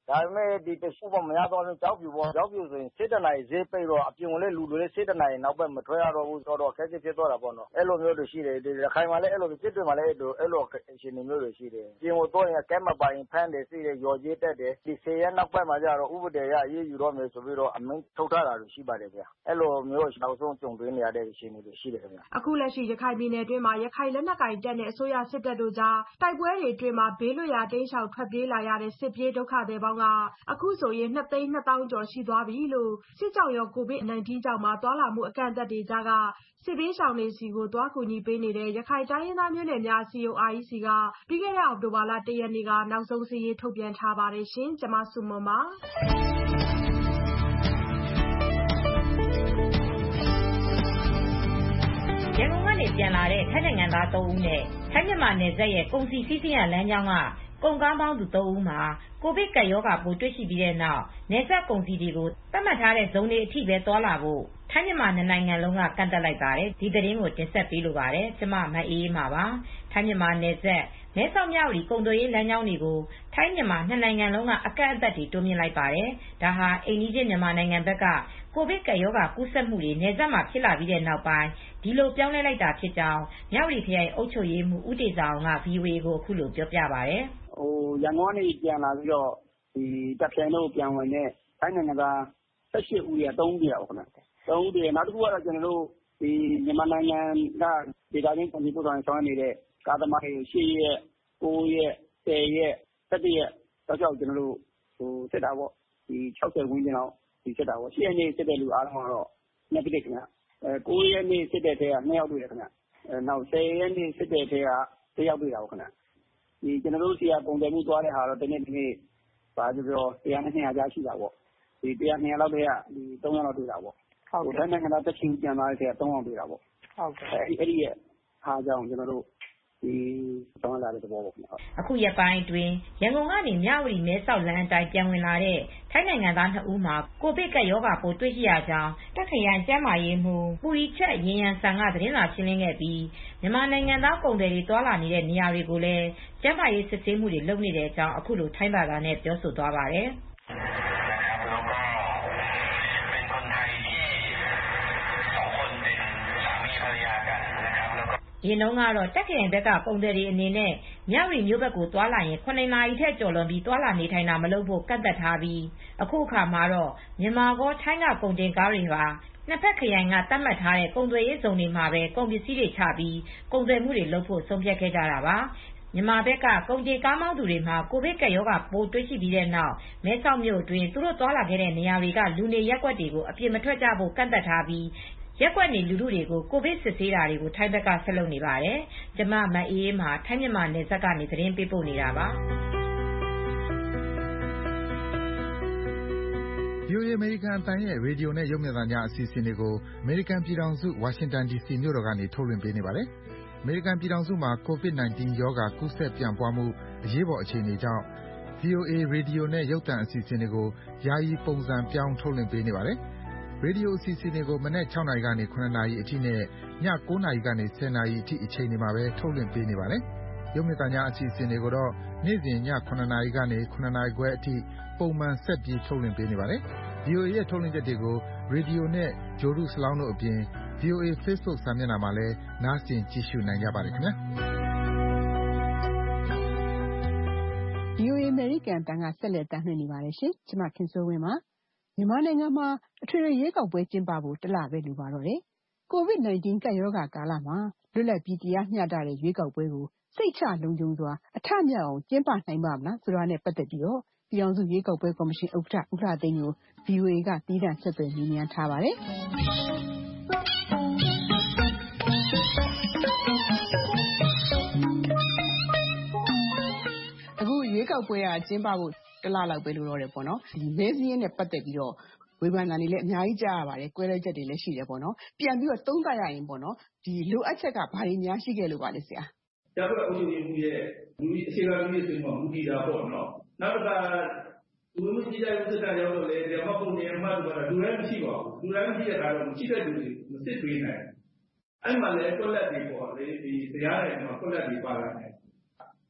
ဒါပေမဲ့ဒီတချို့မရတော့လို့ကြောက်ပြူပေါ့ကြောက်ပြူဆိုရင်7 နာရီဈေးပိတ်တော့အပြင်ကလည်းလူတွေလည်း7 နာရီနောက်ဘက်မထွက်ရတော့ဘူးဆိုတော့အခက်အခဲဖြစ်သွားတာပေါ့နော်အဲ့လိုမျိုးတွေရှိတယ်ဒီရခိုင်မှာလည်းအဲ့လိုစစ်တွေမှာလည်းအဲ့လိုအခြေအနေမျိုးတွေရှိတယ်ပြင်ကိုတော့ရင်ကဲမပိုင်ဖမ်းတယ်စီးတယ်ရော်ကြီးတက်တယ်ဒီ10 ရက်နောက်ပိုင်းမှာကျတော့ဥပဒေရအေးယူတော့မယ်ဆိုပြီးတော့အမိန့်ထုတ်ထားတာတွေရှိပါတယ်ဗျအဲ့လိုမျိုးနောက်ဆုံးကြုံတွေ့နေရတဲ့အခြေအနေတွေရှိတယ်ခင်ဗျအခုလက်ရှိရခိုင်ပြည်နယ်အတွင်းမှာရခိုင်လက်နက်ကိုင်တပ်နဲ့အစိုးရစစ်တပ်တို့ကြားတိုက်ပွဲတွေအတွင်းမှာဘေးလွတ်ရာတိမ်းရှောင်ထွက်ပြေးလာရတဲ့စစ်ပြေးဒုက္ခသည်ပေါင်းကအခုဆိုရင် 2,200,000 ကျော်ရှိသွားပြီလို့စစ်ကြောင့်ရော COVID-19 ကြောင့်မှာသွားလာမှုအကန့်အသတ်တွေကြားကစစ်ဘေးရှောင်တွေစီကိုသွားကူညီပေးနေတဲ့ရခိုင်တိုင်းရင်းသားမျိုးနွယ်များအစည်းအရုံး REC ကပြီးခဲ့တဲ့အောက်တိုဘာလ 1 ရက်နေ့ကနောက်ဆုံးစာရင်းထုတ်ပြန်ထားပါတယ်ရှင်ကျွန်မဆုမွန်ပါရန်ကုန်ကနေပြန်လာတဲ့ထိုင်းနိုင်ငံသား3ဦးနဲ့ထိုင်းမြန်မာနယ်စပ်ရဲ့ကုန်စည်စီးဆင်းရာလမ်းကြောင်းကကုန်ကားပေါင်းသူ3ဦးမှာကိုဗစ်ကပ်ရောဂါပိုးတွေ့ရှိပြီးတဲ့နောက်နယ်စပ်ကုန်စည်တွေကိုသတ်မှတ်ထားတဲ့ဇုံတွေအထိပဲသွားလာဖို့ထိုင်းမြန်မာနိုင်ငံလုံးကကန့်သတ်လိုက်ပါတယ်ဒီသတင်းကိုတင်ဆက်ပေးလိုပါတယ်ကျွန်မမအေးအေးပါပါထိုင်းမြန်မာနယ်စပ်မဲဆောက်မြဝတီကုန်သွယ်ရေးလမ်းကြောင်းတွေကိုထိုင်းမြန်မာနိုင်ငံလုံးကအကန့်အသတ်တွေတိုးမြင့်လိုက်ပါတယ်ဒါဟာအိမ်နီးချင်းမြန်မာနိုင်ငံဘက်ကကိုဗစ်ကပ်ရောဂါကူးစက်မှုတွေနယ်စပ်မှာဖြစ်လာပြီးတဲ့နောက်ပိုင်းဒီလိုပြောင်းလဲလိုက်တာဖြစ်ကြောင်းမြဝတီခရိုင်အုပ်ချုပ်ရေးမှူးဦးတေဇာအောင်က VOA ကိုအခုလိုပြောပြပါတယ်ရန်ကုန်ကနေပြန်လာပြီးတော့ဒီတပ်ဖြိုင်တို့ပြန်ဝင်တဲ့ထိုင်းနိုင်ငံသား18ဦးရ3ဦးရပါခင်ဗျ3ဦးတည်းနောက်တစ်ခုကတော့ကျွန်တော်တို့ဒီမြန်မာနိုင်ငံကဒေသချင်းကုန်စည်ပို့ဆောင်ဆောင်နေတဲ့ကားသမားတွေ10ရက်9ရက်10ရက်17ရက်တော့ကျွန်တော်တို့စစ်တာပေါ့ဒီ60ဝန်းကျင်လောက်ဒီစစ်တာပေါ့10ရက်နေ့စစ်တဲ့လူအားလုံးကတော့ negative ခင်ဗျ9ရက်နေ့စစ်တဲ့ထဲက2ယောက်တွေ့တယ်ခင်ဗျနောက်10ရက်နေ့စစ်တဲ့ထဲက1ယောက်တွေ့တာပေါ့ခင်ဗျဒီကျွန်တော်တို့ဆီကပုံစံမှုသွားတဲ့ဟာတော့ဒီနေ့ဘာပြော100နဲ့200ကြားရှိတာပေါ့ဒီ100 200လောက်တည်းကဒီ3ယောက်လောက်တွေ့တာပေါ့ဟုတ်တယ်နိုင်ငံသားတက်ချင်းပြန်လာတဲ့ထဲက3ယောက်တွေ့တာပေါ့ဟုတ်ကဲ့အဲ့ဒီရဲ့အားကြောင့်ကျွန်တော်တို့ဒီတောင်းလာတဲ့သဘောပေါ့ခင်ဗျအခုရက်ပိုင်းအတွင်းရန်ကုန်ကနေမြဝတီမဲဆောက်လမ်းအတိုင်းပြန်ဝင်လာတဲ့ထိုင်းနိုင်ငံသား2ဦးမှာကိုဗစ်ကပ်ရောဂါပိုးတွေ့ရှိရကြောင်းတက်ခရိုင်ကျန်းမာရေးမှူးပူရီချက်ရင်ရန်ဆန်ကသတင်းစာရှင်းလင်းခဲ့ပြီးမြန်မာနိုင်ငံသားကုန်သည်တွေတွာလာနေတဲ့နေရာတွေကိုလည်းကျန်းမာရေးစစ်ဆေးမှုတွေလုပ်နေတဲ့အကြောင်းအခုလိုထိုင်းဘာသာနဲ့ပြောဆိုသွားပါတယ်ရင်တော့ကတော့တက်ခရိုင်ဘက်ကကုန်သည်တွေအနေနဲ့မြဝတီမြို့ဘက်ကိုသွားလာရင်9နာရီထက်ကျော်လွန်ပြီးသွားလာနေထိုင်တာမလုပ်ဖို့ကန့်သတ်ထားပြီးအခုအခါမှာတော့မြန်မာကောထိုင်းကကုန်တင်ကားတွေပါနှစ်ဖက်ခရိုင်ကသတ်မှတ်ထားတဲ့ကုန်သွယ်ရေးဇုံတွေမှာပဲကုန်ပစ္စည်းတွေချပြီးကုန်သွယ်မှုတွေလုပ်ဖို့ဆုံးဖြတ်ခဲ့ကြတာပါမြန်မာဘက်ကကုန်ကြေကားမောင်းသူတွေမှာကိုဗစ်ကပ်ရောဂါပိုးတွေ့ရှိပြီးတဲ့နောက်မဲဆောက်မြို့အတွင်းသူတို့သွားလာခဲ့တဲ့နေရာတွေကလူနေရပ်ကွက်တွေကိုအပြစ်မထွက်ကြဖို့ကန့်သတ်ထားပြီးရက်ကွက်နေလူထုတွေကိုကိုဗစ်စစ်ဆေးတာတွေကိုထိုင်းဘက်ကဆက်လုပ်နေပါတယ်။ကျမမအေးအေးမှာထိုင်းမြန်မာနယ်စပ်ကနေသတင်းပေးပို့နေတာပါ။ VOA အမေရိကန်အသံရဲ့ရေဒီယိုနဲ့ရုပ်မြင်သံကြားအစီအစဉ်တွေကိုအမေရိကန်ပြည်ထောင်စုဝါရှင်တန် DC မြို့တော်ကနေထုတ်လွှင့်ပေးနေပါတယ်။အမေရိကန်ပြည်ထောင်စုမှာ COVID-19 ရောဂါကူးစက်ပြန့်ပွားမှုအရေးပေါ်အခြေအနေကြောင့် VOA ရေဒီယိုနဲ့ရုပ်သံအစီအစဉ်တွေကိုယာယီပုံစံပြောင်းထုတ်လွှင့်ပေးနေပါတယ်။ရေဒီယိုအစီအစဉ်တွေကိုမနက်6နာရီကနေ9နာရီအထိနဲ့ည9နာရီကနေ10နာရီအထိအချိန်တွေမှာပဲထုတ်လွှင့်ပေးနေပါတယ်။ရုပ်မြင်သံကြားအစီအစဉ်တွေကိုတော့နေ့စဉ်ည9နာရီကနေ9နာရီခွဲအထိပုံမှန်ဆက်ပြီးထုတ်လွှင့်ပေးနေပါတယ်။ VOA ရဲ့ထုတ်လွှင့်ချက်တွေကိုရေဒီယိုနဲ့ဂြိုလ်တုစလောင်းတို့အပြင် VOA Facebook စာမျက်နှာမှာလည်းနားဆင်ကြည့်ရှုနိုင်ကြပါတယ်ခင်ဗျာ။ VOA အမေရိကန်အသံကဆက်လက်တင်ပြနေပါတယ်ရှင်။ကျွန်မခင်စိုးဝင်းပါ။မြန်မာနိုင်ငံမှာအထွေထွေရွေးကောက်ပွဲကျင်းပဖို့တစ်လပဲလိုပါတော့တယ်။ COVID-19 ကပ်ရောဂါကာလမှာလွတ်လပ်ပြီးတရားမျှတတဲ့ရွေးကောက်ပွဲကိုစိတ်ချလုံခြုံစွာအထမြောက်အောင်ကျင်းပနိုင်ပါ့မလားဆိုတာနဲ့ပတ်သက်ပြီးတော့ပြည်ထောင်စုရွေးကောက်ပွဲကော်မရှင်ဥက္ကဋ္ဌဦးလှသိန်းကို VOA ကသီးသန့်ဆက်သွယ်မေးမြန်းထားပါတယ်။အခုရွေးကောက်ပွဲကကျင်းပဖို့တစ်လလောက်ပဲလိုတော့တယ်ပေါ့နော်။ဒီမဲစည်းရင်းနဲ့ပတ်သက်ပြီးတော့ဝေဖန်တာတွေလည်းအများကြီးကြားရပါတယ်။ကွဲလွဲချက်တွေလည်းရှိတယ်ပေါ့နော်။ပြန်ပြီးတော့သုံးသပ်ရရင်ပေါ့နော်။ဒီလိုအပ်ချက်ကဘာတွေများရှိခဲ့လို့ပါလဲဆရာ။ကျတော့အုပ်ချုပ်ရေးမှုရဲ့အခြေခံလူကြီးဆိုမှမူတည်တာပေါ့နော်။နောက်တစ်ခါလူမှုကြီးကြပ်ရေးစစ်တပ်ရောက်တော့လေဒီမှာပုံနေမှတ်တော့လူတိုင်းမရှိပါဘူး။လူတိုင်းမရှိတဲ့အခါတော့မရှိတဲ့လူတွေမစစ်ပေးနိုင်။အဲ့မှာလည်းကွက်လက်တွေပေါ့လေဒီတရားနယ်မှာကွက်လက်တွေပါလာတယ်။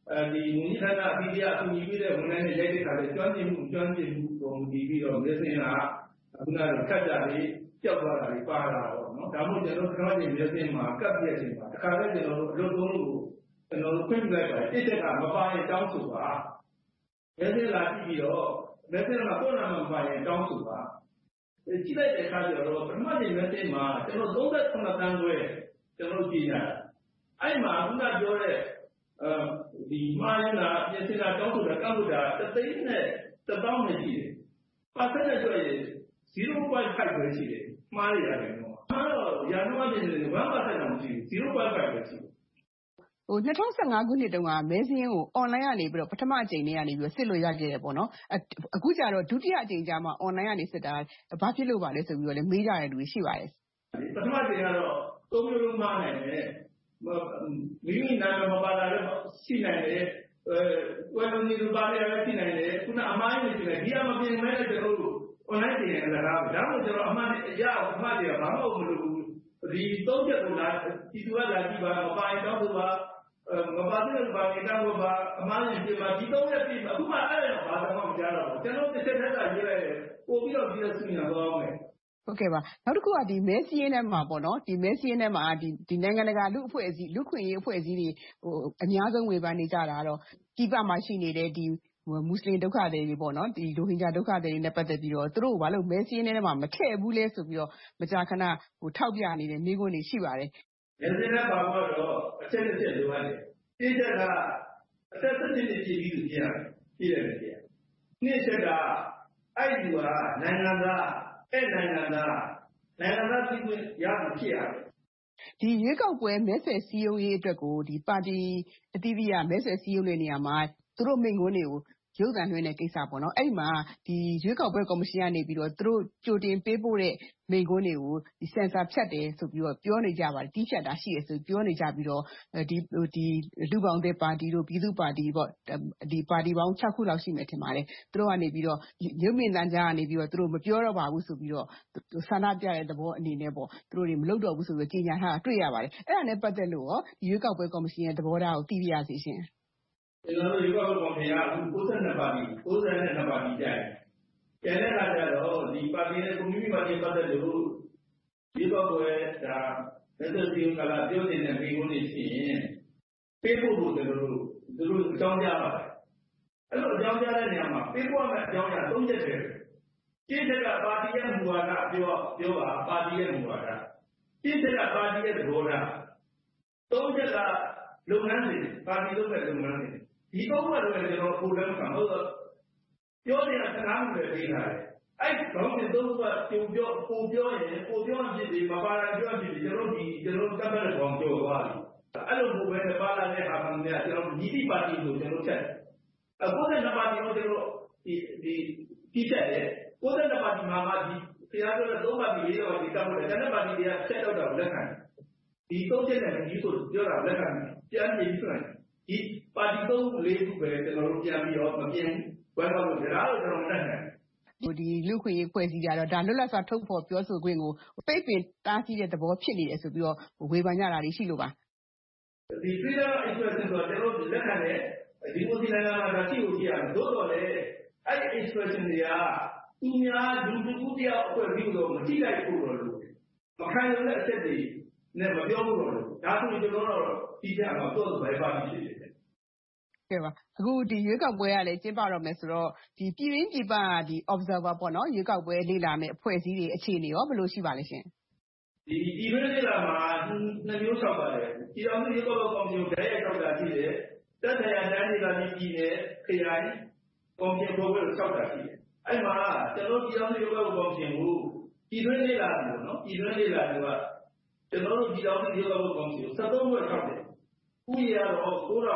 ဒီဝန်ကြီးဌာနအသီးသီးအကူအညီပေးတဲ့ဝန်ထမ်းတွေရိုက်တဲ့ခါလဲကျွမ်းကျင်မှုပေါ်မူတည်ပြီးတော့မဲဆင်းတာခုနကခက်တာတွေကြောက်သွားတာတွေပါလာတော့နော်ဒါမှမဟုတ်ကျွန်တော်ခဏချင်းမဲဆင်းမှာကပ်ပြည့်ချိန်မှာတစ်ခါလဲကျွန်တော်တို့အလုပ်သုံးလို့ကျွန်တော်တို့ခွင့်ပြုလိုက်ပါတယ်တစ်ချက်ကမပါရင်တောင်းဆိုပါမဲဆင်းလာကြည့်ပြီးတော့မဲဆင်းမှာကိုယ်နာမပါရင်တောင်းဆိုပါကြည့်လိုက်တဲ့အခါကျတော့ပထမချိန်မဲဆင်းမှာကျွန်တော်38တန်းခွဲကျွန်တော်ကြည့်ရတယ်အဲ့မှာခုနပြောတဲ့ဒီမှားနေတာပြင်ဆင်တာတောင်းဆိုတာကောက်လို့တာ3,000နဲ့1,000နဲ့ရှိတယ်။ပါစက်နဲ့ဆိုရင် 0.5 ပဲရှိတယ်။မှားရတယ်နော်။မှားတော့ရာနှုန်းအပြင်1%တောင်မရှိဘူး 0.5 ပဲရှိတယ်။2015 ခုနှစ်တုန်းကမဲစင်းကို online ကနေပြီးတော့ပထမအကြိမ်နဲ့ကနေပြီးတော့စစ်လို့ရခဲ့တယ်ပေါ့နော်။အခုကျတော့ဒုတိယအကြိမ်ကျမှ online ကနေစစ်တာဘာဖြစ်လို့ပါလဲဆိုပြီးတော့လည်းမေးကြတဲ့လူတွေရှိပါတယ်။ပထမအကြိမ်ကတော့3မျိုးလုံးမှားနိုင်တယ်။မိမိနာမည်မပါတာလည်းရှိနိုင်တယ်ဝယ်လို့နေလို့ပါလည်းရှိနိုင်တယ်ခုနအမှားကြီးရှိတယ်ဒီအမပြင်မဲ့တဲ့ကျွန်တော်တို့ online တင်ရတာဒါမှမဟုတ်ကျွန်တော်အမှားအရာအမှားတွေကဘာမှမလုပ်ဘူးဒီသုံးချက်ကိုလာဒီသူကလာကြည့်ပါမပါရင်တောင်းဆိုပါမပါတဲ့ဘာနေတောင်းဆိုပါအမှားရင်ပြပါဒီသုံးရက်ပြအခုမှအဲ့ဒါဘာသာမှမကြားတော့ဘူးကျွန်တော်တစ်ချက်နဲ့သာရေးလိုက်တယ်ပို့ပြီးတော့ဒီလိုဆွေးနွေးသွားအောင်မယ်ဟုတ်ကဲ့ပါနောက်တစ်ခုကဒီမဲစည်းရင်းထဲမှာပေါ့နော်ဒီမဲစည်းရင်းထဲမှာဒီနိုင်ငံတကာလူအဖွဲ့အစည်းလူခွင့်ရေးအဖွဲ့အစည်းတွေအများဆုံးဝေဖန်နေကြတာတော့ပြည်ပမှာရှိနေတဲ့ဒီမွတ်စလင်ဒုက္ခသည်တွေပေါ့နော်ဒီရိုဟင်ဂျာဒုက္ခသည်တွေနဲ့ပတ်သက်ပြီးတော့သူတို့ဘာလို့မဲစည်းရင်းထဲမှာမထည့်ဘူးလဲဆိုပြီးတော့မကြာခဏထောက်ပြနေတဲ့မိကွန်းတွေရှိပါတယ်မဲစည်းထဲမှာတော့အချက်တစ်ချက်လိုအပ်တယ်တစ်ချက်ကအသက်17နှစ်ပြည့်ပြီးသူပြရတယ်ပြည့်တယ်ပြည့်နှစ်ချက်ကအဲ့ဒီကနိုင်ငံသားအဲ့နိုင်ငံသားပြည်ခွင့်ရဖို့ဖြစ်ရတယ်ဒီရွေးကောက်ပွဲမဲဆွယ်စည်းရုံးရေးအတွက်ကိုဒီပါတီအသီးသီးကမဲဆွယ်စည်းရုံးတဲ့နေရာမှာသူတို့မိန့်ခွန်းတွေကိုရုပ်သံလွှင့်တဲ့ကိစ္စပေါ့နော်အဲ့မှာဒီရွေးကောက်ပွဲကော်မရှင်ကနေပြီးတော့သူတို့ကြိုတင်ပေးပို့တဲ့မိန့်ခွန်းတွေကိုဒီဆင်ဆာဖြတ်တယ်ဆိုပြီးတော့ပြောနေကြပါတယ်တီးဖြတ်တာရှိတယ်ဆိုပြောနေကြပြီးတော့ဒီလူပေါင်းတဲ့ပါတီတို့ပြည်သူ့ပါတီပေါ့ဒီပါတီပေါင်း6ခုလောက်ရှိမယ်ထင်ပါတယ်သူတို့ကနေပြီးတော့ရုပ်မြင်သံကြားကနေပြီးတော့သူတို့မပြောတော့ပါဘူးဆိုပြီးတော့ဆန္ဒပြတဲ့သဘောအနေနဲ့ပေါ့သူတို့တွေမလုပ်တော့ဘူးဆိုပြီးကြေညာထားတာတွေ့ရပါတယ်အဲ့ဒါနဲ့ပတ်သက်လို့ရောရွေးကောက်ပွဲကော်မရှင်ရဲ့သဘောထားကိုသိပြရစီရှင်ကျွန်တော်တို့ရွေးကောက်ပွဲကော်မရှင်ကအခု62ပါတီ92ပါတီကြိုက်ကျန်တဲ့ခါကျတော့ဒီပါတီနဲ့ကွန်မြူနတီပါတီပတ်သက်လို့ရွေးကောက်ပွဲဒါလက်တွေ့ပြုကလာပြောနေတဲ့မိကုန်းတွေရှိရင်ပေးဖို့လို့သူတို့အကြောင်းကြားပါတယ်အဲ့လိုအကြောင်းကြားတဲ့နေရာမှာပေးဖို့မဲ့အကြောင်းကြား၃ချက်ပဲဒီချက်ကပါတီရဲ့မူဝါဒပြောပါပါတီရဲ့မူဝါဒဒီချက်ကပါတီရဲ့သဘောထား၃ချက်ကလုပ်ငန်းတွေပါတီလုပ်တဲ့လုပ်ငန်းတွေဒီတော့ကတော့ကျွန်တော်ပုံလမ်းမှာဟုတ်တော့ပြောနေတာစကားတွေပေးထားတယ်အဲ့ဘောင်းတွေတော့ပုံပြောရင်ဖြစ်ပြီးမပါတာပြောဖြစ်ပြီးကျွန်တော်တတ်တဲ့ဘောင်းပြောသွားပြီအဲ့လိုဘယ်နဲ့ပါလာတဲ့အာခံတွေကျွန်တော်ညီတိပါတီကိုကျွန်တော်ချက်အခုတဲ့ပါတီကိုကျွန်တော်ဒီချက်တယ်ကိုတဲ့ပါတီမှာဒီတရားတော်သုံးပါတီလေးတော့ဒီတောက်တယ်တဲ့ပါတီတွေကချက်တော့တော့လက်ခံဒီသုံးချက်နဲ့ဒီဆိုပြောတာလက်ခံပြန်ပြီးဆိုရင်ဒီပါတီသုံးလေးခုပဲကျွန်တော်တို့ပြန်ပြီးတော့မပြင်ဘယ်တော့လို့ဒါတော့ကျွန်တော်မတတ်နိုင်ဒီလူခွင့်ရေးဖွဲ့စည်းကြတော့ဒါလွတ်လပ်စွာထုတ်ဖော်ပြောဆိုခွင့်ကိုပိတ်ပင်တားဆီးတဲ့သဘောဖြစ်နေတယ်ဆိုပြီးတော့ဝေဖန်ကြတာတွေရှိလို့ပါဒီ freedom of expression ဆိုတော့ကျွန်တော်လက်ခံတဲ့ဒီမိုစီနိုင်ငံမှာဒါရှိလို့ရှိရတယ်သို့တော်လည်းအဲ့ expression တွေကသူများလူတစ်ခုတယောက်အဖွဲ့ပြီးတော့မကြည့်လိုက်ဖို့တော့လို့မခံရတဲ့အချက်တွေနဲ့မပြောဘူးတော့လို့ဒါဆိုရင်ကျွန်တော်တို့ဒီကြမှာတော့ဘယ်ပါဖြစ်ဖြစ်တယ်ကဲပါအခုဒီရွေးကောက်ပွဲကလည်းကျင်းပတော့မယ်ဆိုတော့ဒီပြည်ရင်းပြည်ပဒီ observer ပေါ့နော်ရွေးကောက်ပွဲလေ့လာမယ်အဖွဲ့အစည်းတွေအခြေအနေရောဘယ်လိုရှိပါလဲရှင်ဒီပြည်ရင်းလေ့လာမှာ2မျိုးဆောက်ပါတယ်ပြည်တော်စုရွေးကောက်ပွဲကော်မရှင်ဓာတ်ရိုက်ဆောက်တာရှိတယ်တက်ဆိုင်ရာတိုင်းဒေသကြီးပြည်နယ်ခရိုင်ကော်မရှင်ဘုတ်ကိုဆောက်တာရှိတယ်အဲ့မှာကျွန်တော်ပြည်တော်စုရွေးကောက်ပွဲကော်မရှင်ကိုပြည်တွင်းလေ့လာတယ်နော်ပြည်တွင်းလေ့လာတယ်ကကျွန်တော်တို့ပြည်တော်စုရွေးကောက်ပွဲကော်မရှင်73ဘွဲ့ဆောက်တယ်ဥယျာတော့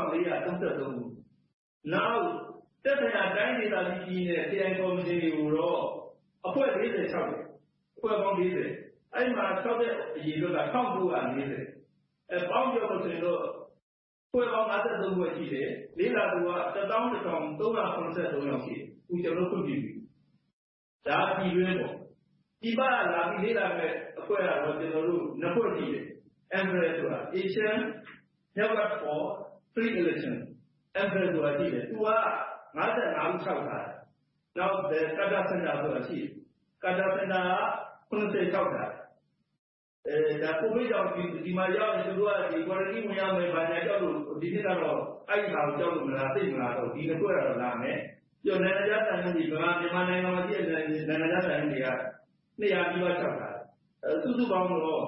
9433ခုနောက်တက်ဆိုင်ရာတိုင်းဒေသကြီးပြည်နယ်ခရိုင်ကော်မရှင်တွေကိုတော့အဖွဲ့46တယ်အဖွဲ့ပေါင်း40အဲ့မှာဆောက်တဲ့အရေးတော့1940ပေါင်းပြောလို့ဆိုရင်တော့ဖွဲ့ပေါင်း53ဘွဲ့ရှိတယ်လေးလာသူက11383ယောက်ရှိတယ်ဦးကျွန်တော်ခွင့်ပြုပြီဒါပြည်တွင်းပေါ့ဒီပါလာပြီးလေးလာမဲ့အဖွဲ့ကတော့ကျွန်တော်တို့နှစ်ဖွဲ့ရှိတယ် Android ဆိုတာ Asian Network for Free Election Emperor ဆိုတာရှိတယ်သူက55ဦး6ထားတယ်နောက်ကာတာစင်တာဆိုတာရှိတယ်ကာတာစင်တာက86ထားတယ်ဒါကိုဗစ်ကြောင့်ဒီမှာရောက်နေသူတို့ကဒီ quarantine ဝင်ရမယ်ဗာညာကြောက်လို့ဒီနေ့ကတော့အဲ့ဒီဟာကိုကြောက်လို့မလားသိမလားတော့ဒီတစ်ခွက်တော့လာမယ်ပြောနိုင်ငံခြားဆိုင်တွေမြန်မာနိုင်ငံမှာရှိတဲ့နိုင်ငံခြားဆိုင်တွေက200ပြီးတော့6ထားတယ်စုစုပေါင်းတော့ဒါ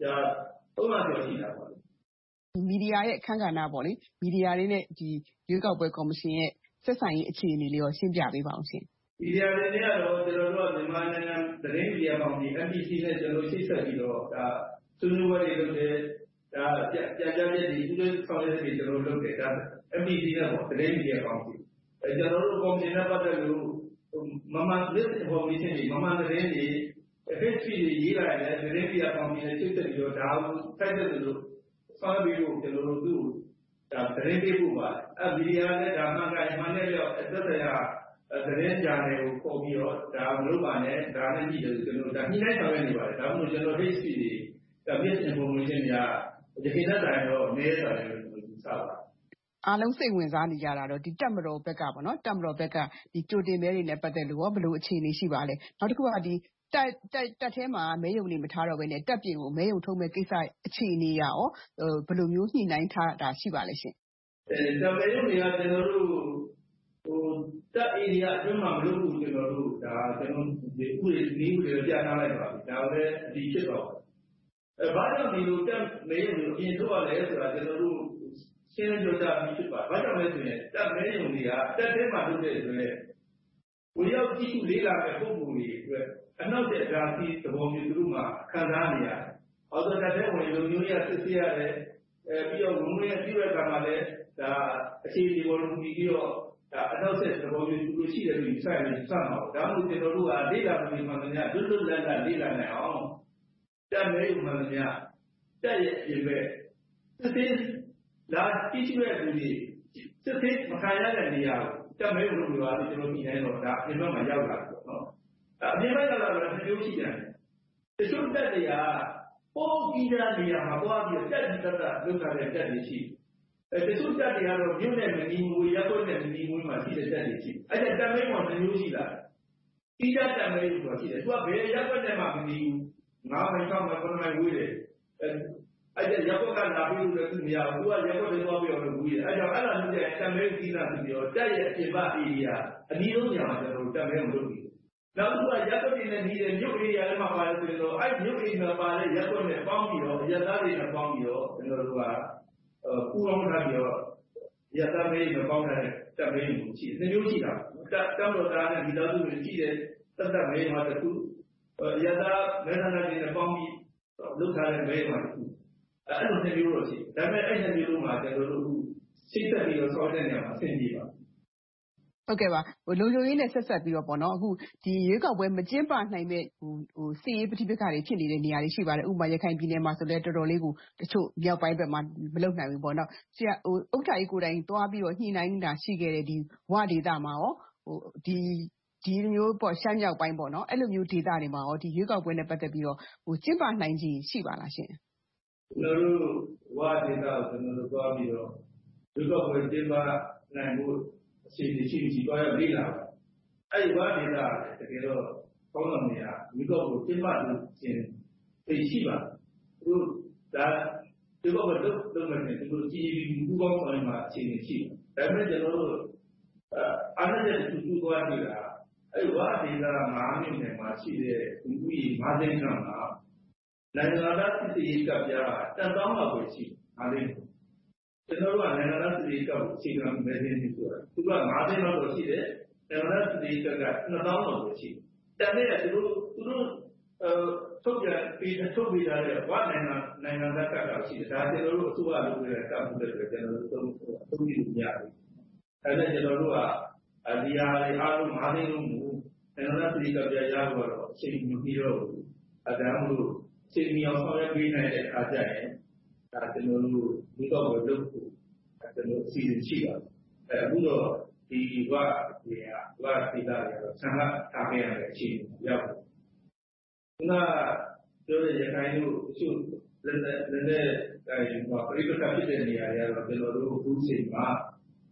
300ကျော်ရှိတာပေါ့မီဒီယာရဲ့အခန်းကဏ္ဍပေါ့လေမီဒီယာတွေနဲ့ဒီရွေးကောက်ပွဲကော်မရှင်ရဲ့ဆက်ဆံရေးအခြေအနေလေးရောရှင်းပြပေးပါအောင်ရှင်မီဒီယာတွေနဲ့ကတော့ကျွန်တော်တို့ကမြန်မာနိုင်ငံသတင်းမီဒီယာကောင်စီ MPC နဲ့ကျွန်တော်ချိတ်ဆက်ပြီးတော့ဒါဆွေးနွေးပွဲတွေလုပ်တယ်ဒါပြန်ကြားချက်တွေဥပဒေဆောင်ရွက်တွေကျွန်တော်လုပ်တယ်ဒါ MPC နဲ့ပေါ့သတင်းမီဒီယာကောင်စီကျွန်တော်တို့ကော်မရှင်နဲ့ပတ်သက်လို့မမှန် misinformation တွေမမှန်သတင်းတွေ history တွေရေးလာတယ်သတင်းမီဒီယာကောင်စီနဲ့ချိတ်ဆက်ပြီးတော့ဒါကိုစိုက်တဲ့လို့ဆောင်းပြီးတော့ကျွန်တော်တို့သူ့ဒါသတင်းပေးဖို့ပါမီဒီယာနဲ့ဒါမှန်ကန်မှန်တဲ့ပြောအသက်ဆိုင်ရာသတင်းကြတယ်ကိုပေါ်ပြီးတော့ဒါမလုပ်ပါနဲ့ဒါနဲ့ကြည့်တယ်ကျွန်တော်ဒါညှိနှိုင်းဆောင်ရွက်နေပါတယ်ဒါမှမဟုတ်ကျွန်တော် history တွေဒါ misinformation တွေကဒီကိစ္စတိုင်းတော့နည်းတယ်လို့ယူဆပါအားလုံးစိတ်ဝင်စားနေကြတာတော့ဒီတက်မတော်ဘက်ကပေါ့နော်တက်မတော်ဘက်ကဒီကြိုတင်မဲတွေနဲ့ပတ်သက်လို့ရောဘယ်လိုအခြေအနေရှိပါလဲနောက်တစ်ခုကဒီတက်ထဲမှာမဲယုံနေမထားတော့ဘဲနဲ့တက်ပြင်ကိုမဲယုံထုံးမဲ့ကိစ္စအခြေအနေရောဘယ်လိုမျိုးညှိနှိုင်းထားတာရှိပါလဲရှင်တက်မဲယုံတွေကကျွန်တော်တို့တက် area အတွင်းမှာမလုပ်ဘူးကျွန်တော်တို့ဒါကျွန်တော်ဒီဥပဒေနည်းဥပဒေပြထားလိုက်ပါပြီဒါလည်းအဒီဖြစ်တော့ဘာကြောင့်ဒီလိုတက်မဲယုံတွေအပြင်ထုတ်ရလဲဆိုတာကျွန်တော်တို့ရှင်းပြကြပြီးဖြစ်ပါဘာကြောင့်လဲဆိုရင်တက်မဲယုံတွေကတက်ထဲမှာလုပ်တဲ့ဆိုရင်ဝင်ရောက်ကြည့်ရှုလေးလာတဲ့ပုံပုံတွေအတွက်အနောက်တဲ့ဓာတ်ကြီးသဘောမျိုးသူတို့မှခံစားနေရတယ်။အော်ဆိုတက်တဲ့ဝင်လူမျိုးရစစ်ဆေးရတယ်ပြီးတော့ဝင်ဝင်ပြည့်တဲ့ကံမှာလည်းဒါအခြေအနေပေါ်လို့ပြီးတော့ဒါအနောက်ဆက်သဘောမျိုးသူတို့ရှိတယ်လို့စိုက်နေစမ်းအောင်ဒါမှမဟုတ်ကျွန်တော်တို့ကလေးလာပြီးမှလည်းလွတ်လွတ်လပ်လပ်လေးလာနိုင်အောင်တက်မဲမှန်များတက်ရဲ့အပြင်ပဲစစ်ဆေးလာကြည့်တဲ့လူတွေစစ်ဆေးမခံရတဲ့နေရာကိုတက်မဲလို့ပြောတာကျွန်တော်မြင်နေတော့ဒါအပြင်ဘက်မှာရောက်လာတယ်ပေါ့နော်အပြင်ဘက်ကလာတော့တစ်မျိုးရှိတယ်တချို့တက်တွေကပုံပြီးတဲ့နေရာမှာသွားပြီးတက်ပြီးတက်လုပ်ထားတဲ့တက်တွေရှိတချို့တက်တွေကတော့မြို့နယ်မနီမူရပ်ကွက်နဲ့မနီမူမှာရှိတဲ့တက်တွေရှိအဲ့ဒါတက်မဲမှာတစ်မျိုးရှိလာတီးတက်မဲဆိုတာရှိတယ်သူကဘယ်ရပ်ကွက်နဲ့မှမနီဘူး9မိုင်6မိုင်9မိုင်ဝေးတယ်အဲ့ဒါရပ်ကွက်ကလာပြီးလို့လည်းသူမရဘူးသူကရပ်ကွက်တွေသွားပြီးတော့ဝေးတယ်အဲ့ကြောင့်အဲ့လိုမျိုးတက်မဲတီးတာပြီးတော့တက်ရဲ့အပြင်ပ area အနည်းဆုံးညာမှာကျွန်တော်တို့တက်မဲမလုပ်ဘူးနောက်တစ်ခုကရပ်ကွက်တွေနဲ့နေတဲ့မြို့ area တွေမှာပါလို့ဆိုရင်တော့အဲ့မြို့ area မှာပါတဲ့ရပ်ကွက်နဲ့ပေါင်းပြီးတော့ရပ်သားတွေနဲ့ပေါင်းပြီးတော့ကျွန်တော်တို့ကပူးပေါင်းထားပြီးတော့ရပ်သားတွေနဲ့ပေါင်းထားတဲ့တက်မဲကိုရှိတယ်မျိုးရှိတာတက်တော့တာနဲ့ဒီတော်သူတွေရှိတယ်တက်မဲမှာတခုရပ်သားမဲဆန္ဒတွေနဲ့ပေါင်းပြီးလုပ်ထားတဲ့မဲမှာတခုအဲ့လိုမျိုးတော့ရှိဒါပေမဲ့အဲ့ဒီမျိုးမှာကျွန်တော်တို့စိတ်သက်ပြီးတော့ဆောက်တဲ့နေရာမှာဆင်ပြေပါဟုတ်ကဲ့ပါလုံခြုံရေးနဲ့ဆက်ဆက်ပြီးတော့ပေါ့နော်အခုဒီရွေးကောက်ပွဲမကျင်းပနိုင်မဲ့စီရေးပဋိပက္ခတွေဖြစ်နေတဲ့နေရာတွေရှိပါတယ်ဥပမာရခိုင်ပြည်နယ်မှာဆိုလဲတော်တော်လေးကိုတချို့မြောက်ပိုင်းဘက်မှာမလုပ်နိုင်ဘူးပေါ့နော်ဆရာဥက္ကဋ္ဌကြီးကိုယ်တိုင်သွားပြီးတော့ညှိနှိုင်းတာရှိခဲ့တဲ့ဒီဝဒေသမှာရောဒီမျိုးပေါ့ရှမ်းမြောက်ပိုင်းပေါ့နော်အဲ့လိုမျိုးဒေသတွေမှာရောဒီရွေးကောက်ပွဲနဲ့ပတ်သက်ပြီးတော့ကျင်းပနိုင်ခြင်းရှိပါလားရှင်ကျွန်တော်တို့ဝဒေသကိုကျွန်တော်တို့သွားပြီးတော့ရွေးကောက်ပွဲကျင်းပနိုင်ဖို့အခြေအနေရှိသွားရလေ့လာပါအဲ့ဒီဝဒေသတကယ်တော့ကောင်းတော်နေရာဒီကောက်ကိုကျင်းပလို့ခြင်းသိရှိပါသူဒါဒီကောက်ကိုလုပ်မယ်သူတို့ကြည်ပြီးပူပေါင်းဆောင်မှာအခြေအနေရှိဒါပေမဲ့ကျွန်တော်တို့အားနည်းတဲ့သူသွားနေတာအဲ့ဝဒေသ9မြို့နယ်မှာရှိတဲ့ဒီဥယျာဉ်5သိန်းခန့်မှာနိုင်ငံသားစစ်ရေးကပြား10,000လောက်ပဲရှိ5သိန်းကျွန်တော်တို့ကနိုင်ငံသားစစ်ရေးကကိုအခြေခံမဲ့နေပြီဆိုတာသူက5သိန်းလောက်တော့ရှိတယ်နိုင်ငံသားစစ်ရေးက2000လောက်ပဲရှိတယ်တဲ့သူတို့ထုတ်ပြန်ပြီးထုတ်ပေးထားတဲ့ဝနိုင်ငံသားကရှိတယ်ဒါကျွန်တော်တို့အစိုးရလုပ်တဲ့ကမှုတွေကျွန်တော်တို့သုံးပြီးလို့ရတယ်အဲ့ဒါကျွန်တော်တို့ကဒီဟာတွေအားလုံး5သိန်းလုံးကိုနိုင်ငံသားစစ်ရေးကပြားရဖို့တော့အချိန်မပြီးတော့ဘူးအဲဒါမှမဟုတ်ချိန်မီအောင်ဆောင်ရွက်ပေးနိုင်တဲ့အားကြရင်ဒါကျွန်တော်တို့ဒီတော့လုပ်ဖို့ကျွန်တော်အစီအစဉ်ရှိပါတယ်အခုတော့ဒီဝဒေသတွေကတော့ဆန္ဒထားခဲ့ရတဲ့အခြေအနေရောက်တယ်ခုနပြောတဲ့ရခိုင်တို့အချို့လည်းပြိပက္ခဖြစ်တဲ့နေရာတွေကတော့ကျွန်တော်တို့အခုချိန်မှာ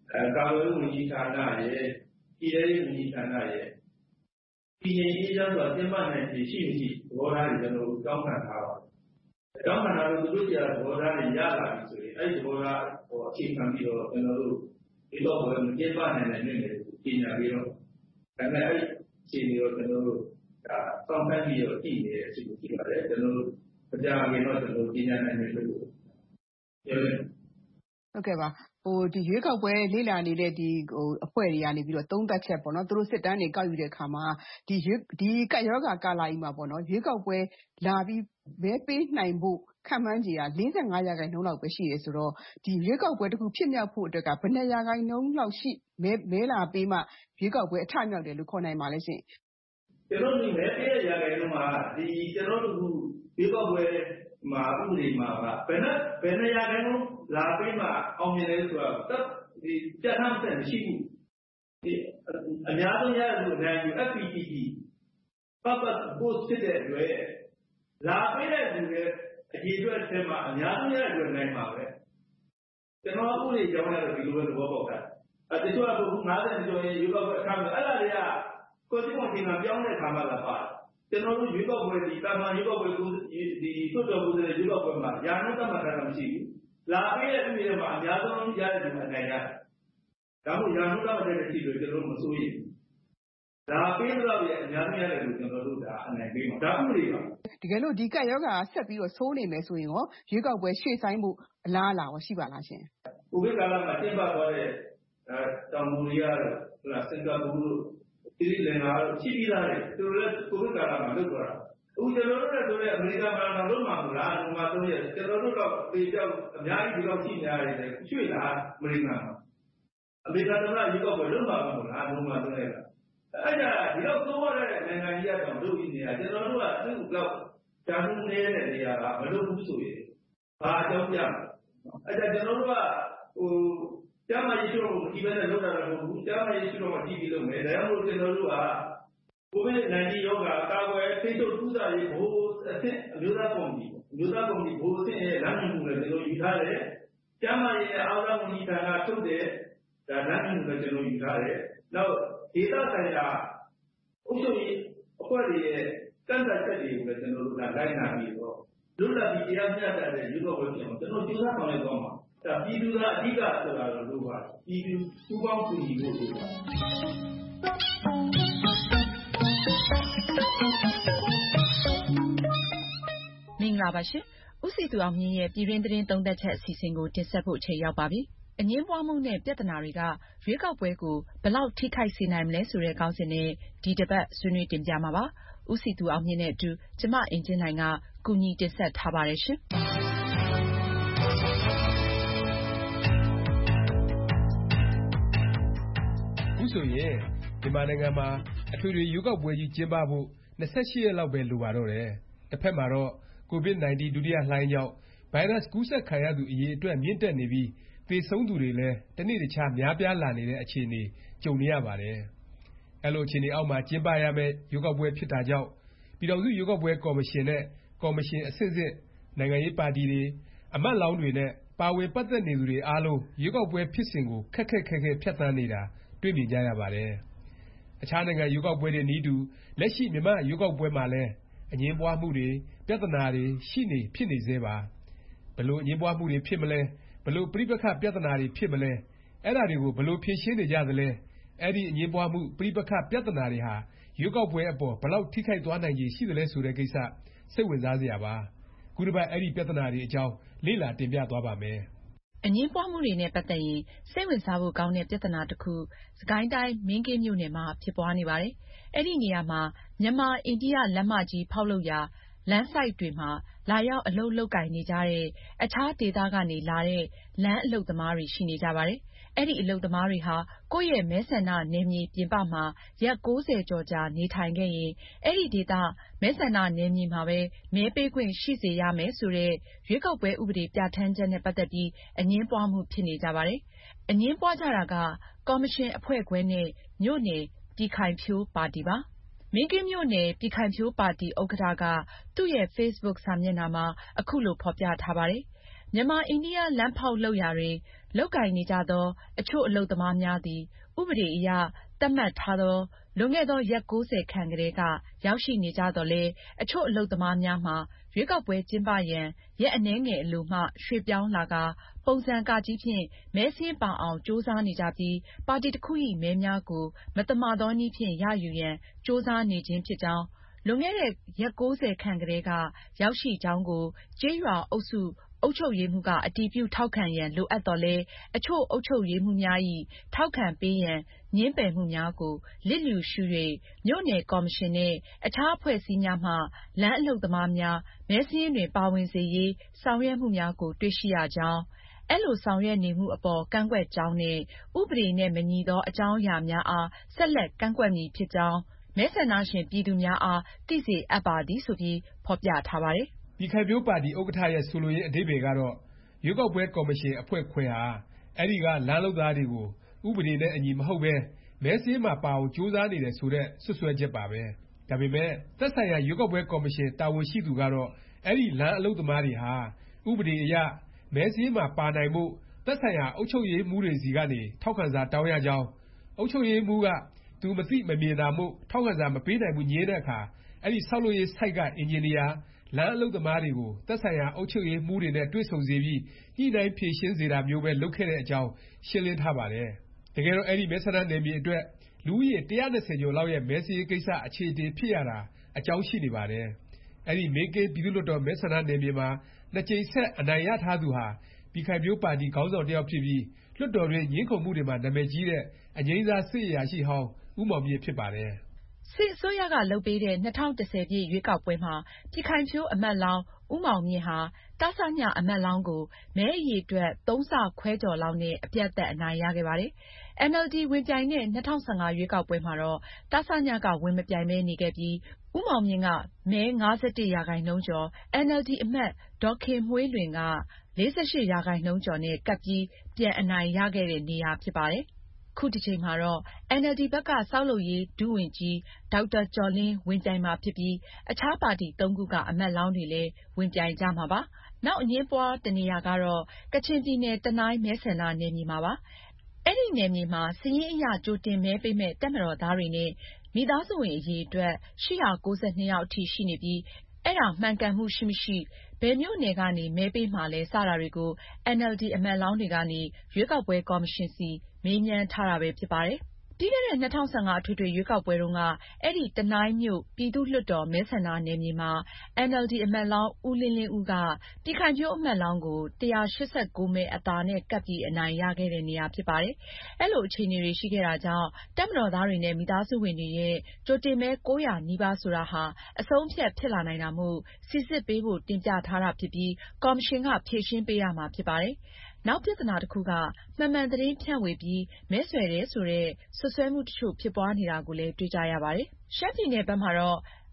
ကာကွယ်ရေးဝန်ကြီးဌာနရဲ့ပြည်ထောင်စုဝန်ကြီးဌာနရဲ့ပြည်ငြိမ်အေးချမ်းစွာကျင်းပနိုင်ခြေရှိမရှိသဘောထားတွေကျွန်တော်တို့တောင်းခံထားပါတယ်။တောင်းခံထားလို့သူတို့ကသဘောထားတွေရလာပြီဆိုရင်အဲ့ဒီသဘောထားအခြေခံပြီးတော့ကျွန်တော်တို့ဒီတော့ဘယ်မကျင်းပနိုင်တဲ့နေ့တွေကိုပြင်ညာပြီးတော့ဒါပေမဲ့အဲ့ဒီအခြေအနေကိုကျွန်တော်တို့ဒါစောင့်ဆိုင်းပြီးတော့တည်နေတဲ့အချိန်ကိုကြည့်ပါတယ်ကျွန်တော်တို့အကြမ်းအခင်တော့ကျွန်တော်ပြင်ညာနိုင်တယ်လို့ပြောတယ်ဟုတ်ကဲ့ပါဒီရွေးကောက်ပွဲလေ့လာနေတဲ့ဒီအဖွဲ့တွေကနေပြီးတော့သုံးသပ်ချက်ပေါ့နော်သူတို့စစ်တမ်းတွေကောက်ယူတဲ့အခါမှာဒီကပ်ရောဂါကာလကြီးမှာပေါ့နော်ရွေးကောက်ပွဲလာပြီးမဲပေးနိုင်ဖို့ခန့်မှန်းခြေက 45% လောက်ပဲရှိတယ်ဆိုတော့ဒီရွေးကောက်ပွဲတစ်ခုဖြစ်မြောက်ဖို့အတွက်ကဘယ်နှရာခိုင်နှုန်းလောက်ရှိမဲလာပေးမှရွေးကောက်ပွဲအထမြောက်တယ်လို့ခေါ်နိုင်ပါလဲရှင်ကျွန်တော်ဒီမဲပေးတဲ့ရာခိုင်နှုန်းမှာဒီကျွန်တော်တို့ရွေးကောက်ပွဲမှာဥပဒေမှာဘယ်နှရာခိုင်နှုန်းလာပေးမှအောင်မြင်လဲဆိုတော့ဒီပြဋ္ဌာန်းချက်မရှိဘူးဒီအများဆုံးရတဲ့လူနိုင်ယူ FPTP Purpose Post ဖြစ်တဲ့အတွက်လာပေးတဲ့လူရဲ့အရေးအတွက်ထဲမှာအများဆုံးရတဲ့လူနိုင်ပါပဲကျွန်တော်ဥပဒေကြောင်းရတော့ဒီလိုပဲသဘောပေါက်တာတချို့က90ကျော်ရင်ရွေးကောက်ပွဲအခါမှာအဲ့ဒါတွေကကိုယ်စီမံတင်ကပြောင်းတဲ့ခါမှလာပါတယ်ကျွန်တော်တို့ရွေးကောက်ပွဲဒီတာမန်ရွေးကောက်ပွဲဒီသွတ်တော်မှုတဲ့ရွေးကောက်ပွဲမှာယာနုတ္တမတာမရှိဘူးလာပေးတဲ့လူတွေမှာအများဆုံးရတဲ့လူအနိုင်ရတယ်ဒါမှမဟုတ်ယာနုတ္တမတဲ့ရှိလို့ကျွန်တော်တို့မစိုးရိမ်ဒါပေးတော့ရဲ့အများကြီးရတယ်လို့ကျွန်တော်တို့ဒါအနိုင်ပေးမှာဒါဥပဒေပါတကယ်လို့ဒီကပ်ရောဂါဆက်ပြီးတော့ဆိုးနေမယ်ဆိုရင်ရောရွေးကောက်ပွဲရှေ့ဆိုင်မှုအလားအလာရောရှိပါလားရှင်ကိုဗစ်ကာလမှာကျင်းပသွားတဲ့တောင်ကိုရီးယားတို့စင်ကာပူတို့သီရိလင်္ကာတို့ရှိပြီးသားတယ်သူတို့လည်းကိုဗစ်ကာလမှာလုပ်သွားတာအခုကျွန်တော်တို့လည်းဆိုတဲ့အမေရိကန်မှာတော့လုပ်မှာမလားဒီမှာ3ရက်ကျွန်တော်တို့တော့ပေကြောက်အများကြီးဒီလောက်ရှိနေရတယ်ရွှေ့လာအမေရိကန်မှာအမေရိကန်ကရွေးကောက်ပွဲလုပ်မှာမဟုတ်လားဒီမှာ3ရက်ကအဲ့ဒါဒီတော့သုံးရတဲ့နိုင်ငံကြီးကတော့လုပ်ပြီးနေတာကျွန်တော်တို့ကသူ့လောက်ဂျာမှုနေတဲ့နေရာကမလုပ်ဘူးဆိုရင်ဘာအကြောင်းပြအဲ့ဒါကျွန်တော်တို့ကကျမ်းမာရေးရှိတော့ဒီဘက်နဲ့လုပ်တာတော့မဟုတ်ဘူးကျမ်းမာရေးရှိတော့ဒီပြီးလုပ်မယ်ဒါကြောင့်မို့ကျွန်တော်တို့ကကိုဗစ်-19 ရောဂါကာကွယ်ထိန်းချုပ်ကုသရေးဘိုးအဆင့်အမျိုးသားကော်မတီဘိုးအဆင့်ရဲ့လမ်းညွှန်မှုလည်းကျွန်တော်ယူထားတယ်ကျမ်းမာရေးနဲ့အားကစားဝန်ကြီးဌာနထုတ်တဲ့ဒါလမ်းညွှန်မှုလည်းကျွန်တော်ယူထားတယ်နောက်ဒေသဆိုင်ရာအုပ်ချုပ်ရေးအဖွဲ့တွေရဲ့ကန့်သတ်ချက်တွေကိုလည်းကျွန်တော်တို့ကလိုက်နာပြီးတော့လွတ်လပ်ပြီးတရားမျှတတဲ့ရွေးကောက်ပွဲဖြစ်အောင်ကျွန်တော်ကြိုးစားဆောင်ရွက်သွားမှာဒါပြည်သူကအဓိကဆိုတာတော့လို့ပါပြည်သူပူးပေါင်းကူညီဖို့လိုပါမင်္ဂလာပါရှင်ဦးစီသူအောင်မြင့်ရဲ့ပြည်တွင်းသတင်းသုံးသပ်ချက်အစီအစဉ်ကိုတင်ဆက်ဖို့အချိန်ရောက်ပါပြီအငြင်းပွားမှုနဲ့ပြဿနာတွေကရွေးကောက်ပွဲကိုဘယ်လောက်ထိခိုက်စေနိုင်မလဲဆိုတဲ့ခေါင်းစဉ်နဲ့ဒီတစ်ပတ်ဆွေးနွေးတင်ပြမှာပါဦးစီသူအောင်မြင့်နဲ့အတူကျမအင်ကြင်းနိုင်ကကူညီတင်ဆက်ထားပါတယ်ရှင်ခုဆိုရင်မြန်မာနိုင်ငံမှာအထွေထွေရွေးကောက်ပွဲကြီးကျင်းပဖို့28ရက်လောက်ပဲလိုပါတော့တယ်တစ်ဖက်မှာတော့COVID-19 ဒုတိယလှိုင်းကြောင့်ဗိုင်းရပ်စ်ကူးစက်ခံရသူအရေအတွက်မြင့်တက်နေပြီးသေဆုံးသူတွေလည်းတစ်နေ့တစ်ခြားများပြားလာနေတဲ့အခြေအနေကြုံနေရပါတယ်။အဲလိုအခြေအနေအောက်မှာကျင်းပရမယ့်ရွေးကောက်ပွဲဖြစ်တာကြောင့်ပြည်ထောင်စုရွေးကောက်ပွဲကော်မရှင်နဲ့ကော်မရှင်အဆင့်ဆင့်နိုင်ငံရေးပါတီတွေအမတ်လောင်းတွေနဲ့ပါဝင်ပတ်သက်နေသူတွေအားလုံးရွေးကောက်ပွဲဖြစ်စဉ်ကိုခက်ခက်ခဲခဲဖြတ်သန်းနေတာတွေ့မြင်ကြရပါတယ်။အခြားနိုင်ငံရွေးကောက်ပွဲတွေနည်းတူလက်ရှိမြန်မာ့ရွေးကောက်ပွဲမှာလည်းအငြင်းပွားမှုတွေပြဿနာတွေဖြစ်နေဆဲပါဘယ်လိုအငြင်းပွားမှုတွေဖြစ်မလဲဘယ်လိုပဋိပက္ခပြဿနာတွေဖြစ်မလဲအဲ့ဒါတွေကိုဘယ်လိုဖြေရှင်းနေကြသလဲအဲ့ဒီအငြင်းပွားမှုပဋိပက္ခပြဿနာတွေဟာရွေးကောက်ပွဲအပေါ်ဘယ်လောက်ထိခိုက်သွားနိုင်ခြေရှိသလဲဆိုတဲ့ကိစ္စစိတ်ဝင်စားစရာပါခုတစ်ပတ်အဲ့ဒီပြဿနာတွေအကြောင်းလေ့လာတင်ပြသွားပါမယ်အငြင်းပွားမှုတွေနဲ့ပတ်သက်ရင်စိတ်ဝင်စားဖို့ကောင်းတဲ့ပြဿနာတစ်ခုစစ်ကိုင်းတိုင်းမင်းကင်းမြို့နယ်မှာဖြစ်ပွားနေပါတယ်အဲ့ဒီနေရာမှာမြန်မာအိန္ဒိယလမ်းမကြီးဖောက်လုပ်ရာလမ်းဆိုက်တွေမှာလာရောက်အလုပ်လုပ်ကိုင်နေကြတဲ့အခြားဒေသကနေလာတဲ့လမ်းအလုပ်သမားတွေရှိနေကြပါတယ်။အဲ့ဒီအလုပ်သမားတွေဟာကိုယ့်ရဲ့မဲဆန္ဒနယ်မြေပြင်ပမှာရက်90ကျော်ကြာနေထိုင်ခဲ့ရင်အဲ့ဒီဒေသမဲဆန္ဒနယ်မြေမှာပဲမဲပေးခွင့်ရှိစေရမယ်ဆိုတဲ့ရွေးကောက်ပွဲဥပဒေပြဋ္ဌာန်းချက်နဲ့ပတ်သက်ပြီးအငြင်းပွားမှုဖြစ်နေကြပါတယ်။အငြင်းပွားကြတာကကော်မရှင်အဖွဲ့ခွဲနဲ့မြို့နယ်ပြည်ခိုင်ဖြိုးပါတီပါ။မင်းကင်းမြို့နယ်ပြည်ခိုင်ဖြိုးပါတီဥက္ကဋ္ဌကသူ့ရဲ့ Facebook စာမျက်နှာမှာအခုလိုဖော်ပြထားပါတယ်။မြန်မာ-အိန္ဒိယလမ်းဖေါက်လုပ်ရာတွင်လုပ်ကိုင်နေကြသောအချို့အလုပ်သမားများသည်ဥပဒေအရသတ်မှတ်ထားသောလွန်ခဲ့သောရက် 90 ခန့်ကတည်းကရောက်ရှိနေကြသော်လည်း အချို့အလုပ်သမားများမှာရွေးကောက်ပွဲကျင်းပရန်ရက်အနည်းငယ်အလိုမှရွှေ့ပြောင်းလာကာပုံစံ-က ဖြင့်မဲစာရင်းပါအောင်ကြိုးစားနေကြပြီးပါတီတစ်ခု၏ မဲများကိုမသမာသောနည်းဖြင့်ရယူရန်ကြိုးစားနေခြင်းဖြစ်ကြောင်းလွန်ခဲ့တဲ့ရက် 90 ခန့်ကတည်းကရောက်ရှိကြောင်းကိုကျေးရွာအုပ်စုအုပ်ချုပ်ရေးမှူးကအတည်ပြုထောက်ခံရန်လိုအပ်သော်လည်းအချို့အုပ်ချုပ်ရေးမှူးများ၏ထောက်ခံပေးရန်ငြင်းပယ်မှုများကိုလျစ်လျူရှု၍မြို့နယ်ကော်မရှင်နှင့်အခြားအဖွဲ့အစည်းများမှလမ်းအလုပ်သမားများမဲစာရင်းတွင်ပါဝင်စေရေးဆောင်ရွက်မှုများကိုတွေ့ရှိရကြောင်းအဲလိုဆောင်ရွက်နေမှုအပေါ်ကန့်ကွက်ကြောင်းနဲ့ဥပဒေနှင့်မညီသောအကြောင်းအရာများအားဆက်လက်ကန့်ကွက်မည်ဖြစ်ကြောင်းမဲဆန္ဒရှင်ပြည်သူများအားသိစေအပ်ပါသည်ဆိုပြီးဖော်ပြထားပါတယ်။ပြည်ခိုင်ဖြိုးပါတီဥက္ကဌရဲ့ဆိုလိုရင်းအဓိပ္ပါယ်ကတော့ရွေးကောက်ပွဲကော်မရှင်အဖွဲ့ခွဲဟာအဲဒီကလမ်းလုပ်သားတွေကိုဥပဒေနဲ့အညီမဟုတ်ပဲမဲစာရင်းမှာပါအောင်ကြိုးစားနေတယ်ဆိုတဲ့စွပ်စွဲချက်ပါပဲ။ဒါပေမဲ့သက်ဆိုင်ရာရွေးကောက်ပွဲကော်မရှင်တာဝန်ရှိသူကတော့အဲဒီလမ်းအလုပ်သမားတွေဟာဥပဒေအရမဲစာရင်းမှာပါနိုင်ဖို့သက်ဆိုင်ရာအုပ်ချုပ်ရေးမှူးတွေဆီကနေထောက်ခံစာတောင်းရကြောင်းအုပ်ချုပ်ရေးမှူးကသူမသိမမြင်တာမို့ထောက်ခံစာမပေးနိုင်ဘူးငြင်းတဲ့အခါအဲဒီဆောက်လုပ်ရေးဆိုက်ကအင်ဂျင်နီယာလမ်းအလုပ်သမားတွေကိုသက်ဆိုင်ရာအုပ်ချုပ်ရေးမှူးတွေနဲ့တွေ့ဆုံစေပြီးညှိနှိုင်းဖြေရှင်းစေတာမျိုးပဲလုပ်ခဲ့တဲ့အကြောင်းရှင်းလင်းထားပါတယ်။တကယ်တော့အဲဒီမဲဆန္ဒနယ်မြေအတွက်လူဦးရေ 120 ကျော်လောက်ရဲ့မဲစာရင်းကိစ္စအခြေအတင်ဖြစ်ရတာအကြောင်းရှိနေပါတယ်။အဲဒီမင်းကင်းပြည်သူ့လွှတ်တော်မဲဆန္ဒနယ်မြေမှာ2 ကြိမ်ဆက်အနိုင်ရထားသူဟာပြည်ခိုင်ဖြိုးပါတီခေါင်းဆောင်တစ်ယောက်ဖြစ်ပြီးလွှတ်တော်တွင်းငြင်းခုံမှုတွေမှာနာမည်ကြီးတဲ့အငြိမ်းစားစစ်အရာရှိဟောင်းဦးမောင်မြင့်ဖြစ်ပါတယ်။စစ်အစိုးရကလုပ်ပေးတဲ့2010 ပြည့်ရွေးကောက်ပွဲမှာပြည်ခိုင်ဖြိုးအမတ်လောင်းဦးမောင်မြင့်ဟာတစညအမတ်လောင်းကိုမဲအရေအတွက် 3 ဆခွဲကျော်လောက်နဲ့အပြတ်အသတ်အနိုင်ရခဲ့ပါတယ်။ NLD ဝင်ပြိုင်တဲ့2015 ရွေးကောက်ပွဲမှာတော့တစညကဝင်မပြိုင်ပဲနေခဲ့ပြီးဦးမောင်မြင့်ကမဲ 51% ကျော်NLD အမတ်ဒေါ်ခင်မွှေးလွင်က48% ကျော်နဲ့ကပ်ပြီးပြန်အနိုင်ရခဲ့တဲ့နေရာဖြစ်ပါတယ်။ခုတစ်ချိန်မှာတော့ NLD ဘက်ကဆောက်လုပ်ရေးဒုဝန်ကြီးဒေါက်တာကျော်လင်းဝင်ပြိုင်မှာဖြစ်ပြီးအခြားပါတီ 3 ခုကအမတ်လောင်းတွေလည်းဝင်ပြိုင်ကြမှာပါ။နောက်အငြင်းပွားတစ်နေရာကတော့ကချင်ပြည်နယ်တနိုင်းမဲဆန္ဒနယ်မြေမှာပါ။အဲဒီနယ်မြေမှာစာရင်းအရကြိုတင်မဲပေးမယ့်တပ်မတော်သားတွေနဲ့မိသားစုဝင်အရေအတွက်892 ယောက်အထိရှိနေပြီးအဲဒါမှန်ကန်မှုရှိမရှိဘယ်မြို့နယ်ကနေမဲပေးမှာလဲစတာတွေကို NLD အမတ်လောင်းတွေကနေရွေးကောက်ပွဲကော်မရှင်ဆီမေးမြန်းထားတာပဲဖြစ်ပါတယ်။ပြီးခဲ့တဲ့2015အထွေထွေရွေးကောက်ပွဲတုန်းကအဲဒီတနိုင်းမြို့ပြည်သူ့လွှတ်တော်မဲဆန္ဒနယ်မြေမှာ NLD အမတ်လောင်းဦးလင်းလင်းဦးကပြည်ခိုင်ဖြိုးအမတ်လောင်းကို189 မဲအသာနဲ့ကပ်ပြီးအနိုင်ရခဲ့တဲ့နေရာဖြစ်ပါတယ်။အဲလိုအခြေအနေတွေရှိခဲ့တာကြောင့်တပ်မတော်သားတွေနဲ့မိသားစုဝင်တွေရဲ့ကြိုတင်မဲ900နီးပါးဆိုတာဟာအဆုံးအဖြတ်ဖြစ်လာနိုင်တာမို့စိစစ်ပေးဖို့တင်ပြထားတာဖြစ်ပြီးကော်မရှင်ကဖြေရှင်းပေးရမှာဖြစ်ပါတယ်။နောက်ပြဿနာတစ်ခုကမှန်သတင်းဖြန့်ဝေပြီးမဲဆွယ်တယ်ဆိုတဲ့စွပ်စွဲမှုတချို့ဖြစ်ပွားနေတာကိုလည်းတွေ့ကြရပါတယ်။ရှမ်းပြည်နယ်ဘက်မှာတော့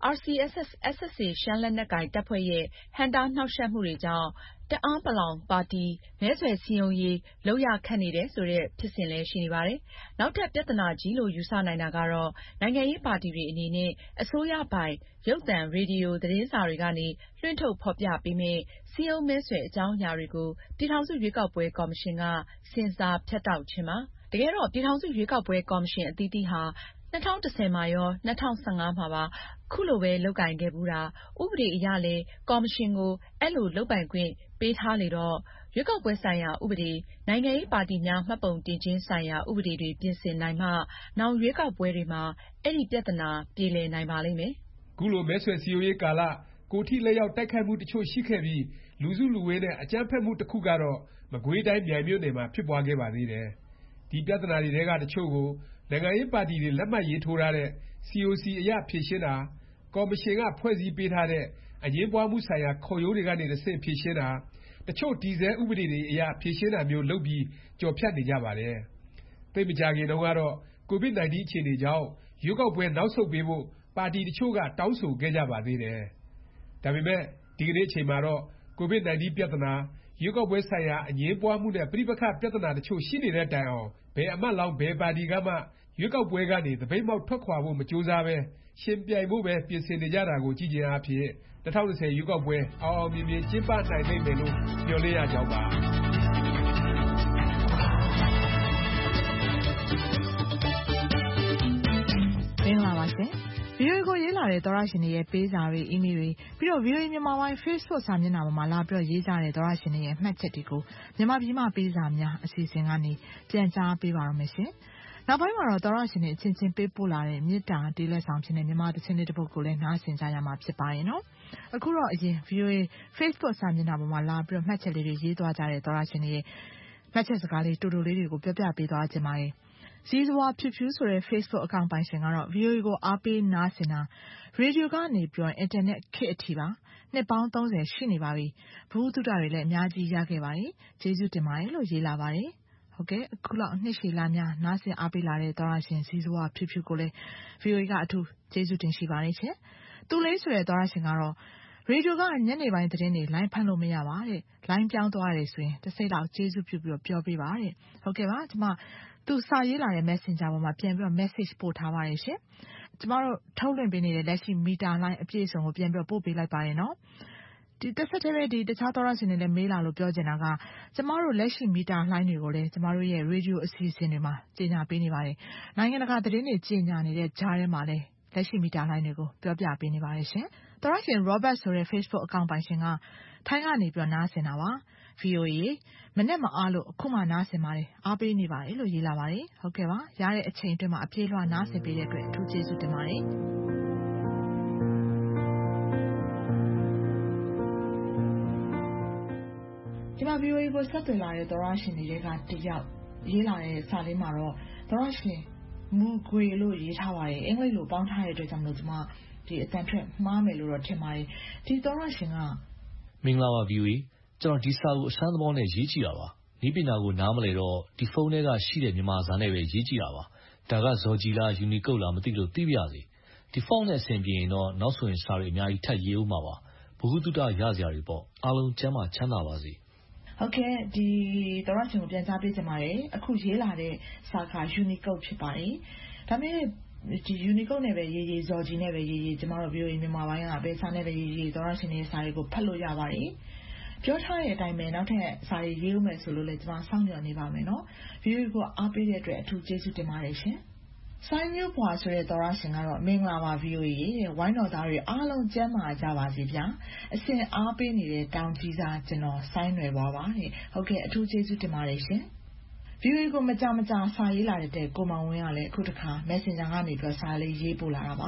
RCSS/SSA ရှမ်းလက်နက်ကိုင်တပ်ဖွဲ့ရဲ့ဟန့်တားနှောင့်ယှက်မှုတွေကြောင့်တအာင်းပလောင်ပါတီမဲဆွယ်စည်းရုံးရေးလုပ်ရခက်နေတယ်ဆိုတဲ့ဖြစ်စဉ်လည်းရှိနေပါတယ်။နောက်ထပ်ပြဿနာကြီးလို့ယူဆနိုင်တာကတော့နိုင်ငံရေးပါတီတွေအနေနဲ့အစိုးရပိုင်ရုပ်သံရေဒီယိုသတင်းစာတွေကနေလွှင့်ထုတ်ဖော်ပြပေးမယ့်စည်းရုံးမဲဆွယ်အကြောင်းအရာတွေကိုပြည်ထောင်စုရွေးကောက်ပွဲကော်မရှင်ကဆင်ဆာဖြတ်တောက်ခြင်းပါ။တကယ်တော့ပြည်ထောင်စုရွေးကောက်ပွဲကော်မရှင်အသီးသီးဟာ2010မှာရော2015မှာပါခုလိုပဲလုပ်ကိုင်ခဲ့ဘူးတာဥပဒေအရလည်းကော်မရှင်ကိုအဲလိုလုပ်ပိုင်ခွင့်ပေးထားလေတော့ရွေးကောက်ပွဲဆိုင်ရာဥပဒေနိုင်ငံရေးပါတီများမှတ်ပုံတင်ခြင်းဆိုင်ရာဥပဒေတွေပြင်ဆင်နိုင်မှနောင်ရွေးကောက်ပွဲတွေမှာအဲဒီပြဿနာပြေလည်နိုင်ပါလိမ့်မယ်။ခုလိုမဲဆွယ်စည်းရုံးရေးကာလကိုယ်ထိလက်ရောက်တိုက်ခိုက်မှုတချို့ရှိခဲ့ပြီးလူစုလူဝေးနဲ့အကြမ်းဖက်မှုတစ်ခုကတော့မကွေးတိုင်းမြိုင်မြို့နယ်မှာဖြစ်ပွားခဲ့ပါသေးတယ်။ဒီပြဿနာတွေထဲကတချို့ကိုနိုင်ငံရေးပါတီတွေလက်မှတ်ရေးထိုးထားတဲ့ COC အရဖြေရှင်းတာကော်မရှင်ကဖွဲ့စည်းပေးထားတဲ့အငြင်းပွားမှုဆိုင်ရာခုံရုံးတွေကနေတဆင့်ဖြေရှင်းတာတချို့တည်ဆဲဥပဒေတွေအရဖြေရှင်းတာမျိုးလုပ်ပြီးကျော်ဖြတ်နေကြပါတယ်။သိပ်မကြာခင်တုန်းကတော့COVID-19 အခြေအနေကြောင့်ရွေးကောက်ပွဲနောက်ဆုတ်ပေးဖို့ပါတီတချို့ကတောင်းဆိုခဲ့ကြပါသေးတယ်။ဒါပေမဲ့ဒီကနေ့အချိန်မှာတော့COVID-19 ပြဿနာရွေးကောက်ပွဲဆိုင်ရာအငြင်းပွားမှုနဲ့ပဋိပက္ခပြဿနာတချို့ရှိနေတဲ့တိုင်အောင်ဘယ်အမတ်လောင်းဘယ်ပါတီကမှရွေးကောက်ပွဲကနေသပိတ်မှောက်ထွက်ခွာဖို့မကြိုးစားပဲရှင်ပြိုင်ဖို့ပဲပြင်ဆင်နေကြတာကိုကြည့်ခြင်းအားဖြင့်2020ရွေးကောက်ပွဲအောင်အောင်မြင်မြင်ကျင်းပနိုင်လိမ့်မယ်လို့မျှော်လင့်ရကြောင်းပါမင်္ဂလာပါရှင်။ VOA ကိုရေးလာတဲ့သောရရှင်တွေရဲ့ပေးစာတွေအီးမေးလ်တွေပြီးတော့ VOA မြန်မာပိုင်း Facebook စာမျက်နှာပေါ်မှာလာပြီးတော့ရေးကြတဲ့သောရရှင်တွေရဲ့မှတ်ချက်တွေကိုမြန်မာပြည်မှာပေးစာများအစီအစဉ်ကနေပြန်ကြားပေးပါရမယ်ရှင်။နောက်ပိုင်းမှာတော့သောရရှင်တွေအချင်းချင်းပေးပို့လာတဲ့မေတ္တာတေးလက်ဆောင်ဖြစ်တဲ့မြန်မာသချင်းလေးတစ်ပုဒ်ကိုလည်းနားဆင်ကြရမှာဖြစ်ပါရဲ့နော်။အခုတော့အရင် VOA Facebook စာမျက်နှာပေါ်မှာလာပြီးတော့မှတ်ချက်လေးတွေရေးသွားကြတဲ့သောရရှင်တွေရဲ့မှတ်ချက်စကားလေးတူတူလေးတွေကိုပြောပြပေးသွားခြင်းပါတယ်။ဇီဇဝါဖြူဖြူဆိုတဲ့ Facebook အကောင့်ပိုင်ရှင်ကတော့ VOA ကိုအားပေးနားဆင်တာရေဒီယိုကနေပြီးတော့အင်တာနက်ခေတ်အထိပါနှစ်ပေါင်း30ရှိနေပါပြီဘဝတုဒ္ဒတွေလည်းအများကြီးရခဲ့ပါတယ်ကျေးဇူးတင်ပါတယ်လို့ရေးလာပါတယ်ဟုတ်ကဲ့အခုလောက်နှစ်ရှည်လများနားဆင်အားပေးလာတဲ့သောရရှင်ဇီဇဝါဖြူဖြူကိုလည်း VOA ကအထူးကျေးဇူးတင်ရှိပါတယ်ရှင်သူလေးဆိုတဲ့သောရရှင်ကတော့ရေဒီယိုကညနေပိုင်းသတင်းတွေလိုင်းဖမ်းလို့မရပါတဲ့လိုင်းပြောင်းသွားရတယ်ဆိုရင်တစ်စိတ်လောက်ကျေးဇူးပြုပြီးတော့ပြောပေးပါတဲ့ဟုတ်ကဲ့ပါဒီမှာသူစာရေးလာတဲ့ Messenger ပေါ်မှာပြန်ပြီးတော့ message ပို့ထားပါတယ်ရှင်ကျမတို့ထုတ်လွှင့်ပေးနေတဲ့လက်ရှိမီတာလိုင်းအပြည့်အစုံကိုပြန်ပြီးတော့ပို့ပေးလိုက်ပါတယ်နော်ဒီတစ်ဆက်တည်းပဲဒီတခြားသောရရှင်တွေလည်းမေးလာလို့ပြောချင်တာကကျမတို့လက်ရှိမီတာလိုင်းတွေကိုလည်းကျမတို့ရဲ့ရေဒီယိုအစီအစဉ်တွေမှာကြေညာပေးနေပါတယ်နိုင်ငံတကာသတင်းတွေကြေညာနေတဲ့ကြားထဲမှာလည်းလက်ရှိမီတာလိုင်းတွေကိုပြောပြပေးနေပါတယ်ရှင်သောရရှင် Robert ဆိုတဲ့ Facebook အကောင့်ပိုင်ရှင်ကထိုင်းကနေပြီးတော့နားဆင်တာပါ VOA မနေ့မအားလို့အခုမှနားဆင်ပါတယ်အားပေးနေပါတယ်လို့ရေးလာပါတယ်ဟုတ်ကဲ့ပါရတဲ့အချိန်အတွင်းမှာအပြေးလွှာနားဆင်ပေးတဲ့အတွက်အထူးကျေးဇူးတင်ပါတယ်ဒီမှာ VOA ကိုဆက်သွယ်လာတဲ့သောရရှင်တွေကတယောက်ရေးလာတဲ့စာလေးမှာတော့သောရရှင်မူဂွေလို့ရေးထားပါတယ်အင်္ဂလိပ်လိုပေါင်းထားတဲ့အတွက်ကြောင့်မလို့ကျွန်မဒီအတန်ထွက်မှားမယ်လို့တော့ထင်ပါတယ်ဒီသောရရှင်ကမင်္ဂလာပါ VOA ကျွန်တော်ဒီစာကိုအစမ်းသဘောနဲ့ရေးကြည့်တာပါဤပညာကိုနားမလဲတော့ဒီဖုန်းထဲကရှိတဲ့မြန်မာစာနဲ့ပဲရေးကြည့်တာပါဒါကဇော်ကြီးလား Unicode လားမသိလို့သိပြရစီဒီဖုန်းနဲ့အဆင်ပြေရင်တော့နောက်ဆိုရင်စာတွေအများကြီးထပ်ရေးဦးမှာပါဘုဟုတုတရစရာတွေပေါ့အားလုံးကျမ်းမာချမ်းသာပါစေဟုတ်ကဲ့ဒီသောရရှင်ကိုပြန်ကြားပေးချင်ပါတယ်အခုရေးလာတဲ့စာက Unicode ဖြစ်ပါတယ်ဒါပေမဲ့ဒီ Unicode နဲ့ပဲရေးဇော်ကြီးနဲ့ပဲရေးကျမတို့ VOA မြန်မာပိုင်းကပဲစာနဲ့ပဲရေးသောရရှင်ရဲ့စာတွေကိုဖတ်လို့ရပါတယ်ပြောထားတဲ့အတိုင်းပဲနောက်ထပ်စာရေးရေးဦးမယ်ဆိုလို့လည်းကျွန်မစောင့်မျှော်နေပါမယ်နော် VOA ကိုအားပေးတဲ့အတွက်အထူးကျေးဇူးတင်ပါတယ်ရှင်ဆိုင်းမျိုးဘွာဆိုတဲ့သောရရှင်ကတော့မင်္ဂလာပါ VOA ရဲ့ဝိုင်းတော်သားတွေအားလုံးကျန်းမာကြပါစေဗျာအစဉ်အားပေးနေတဲ့တောင်ကြီးစားကျွန်တော်ဆိုင်းရွယ်ပါတဲ့ဟုတ်ကဲ့အထူးကျေးဇူးတင်ပါတယ်ရှင် VOA ကိုမကြမကြာစာရေးလာတဲ့ကိုမောင်ဝင်းကလည်းအခုတခါ Messenger ကနေပြီးစာလေးရေးပို့လာတာပါ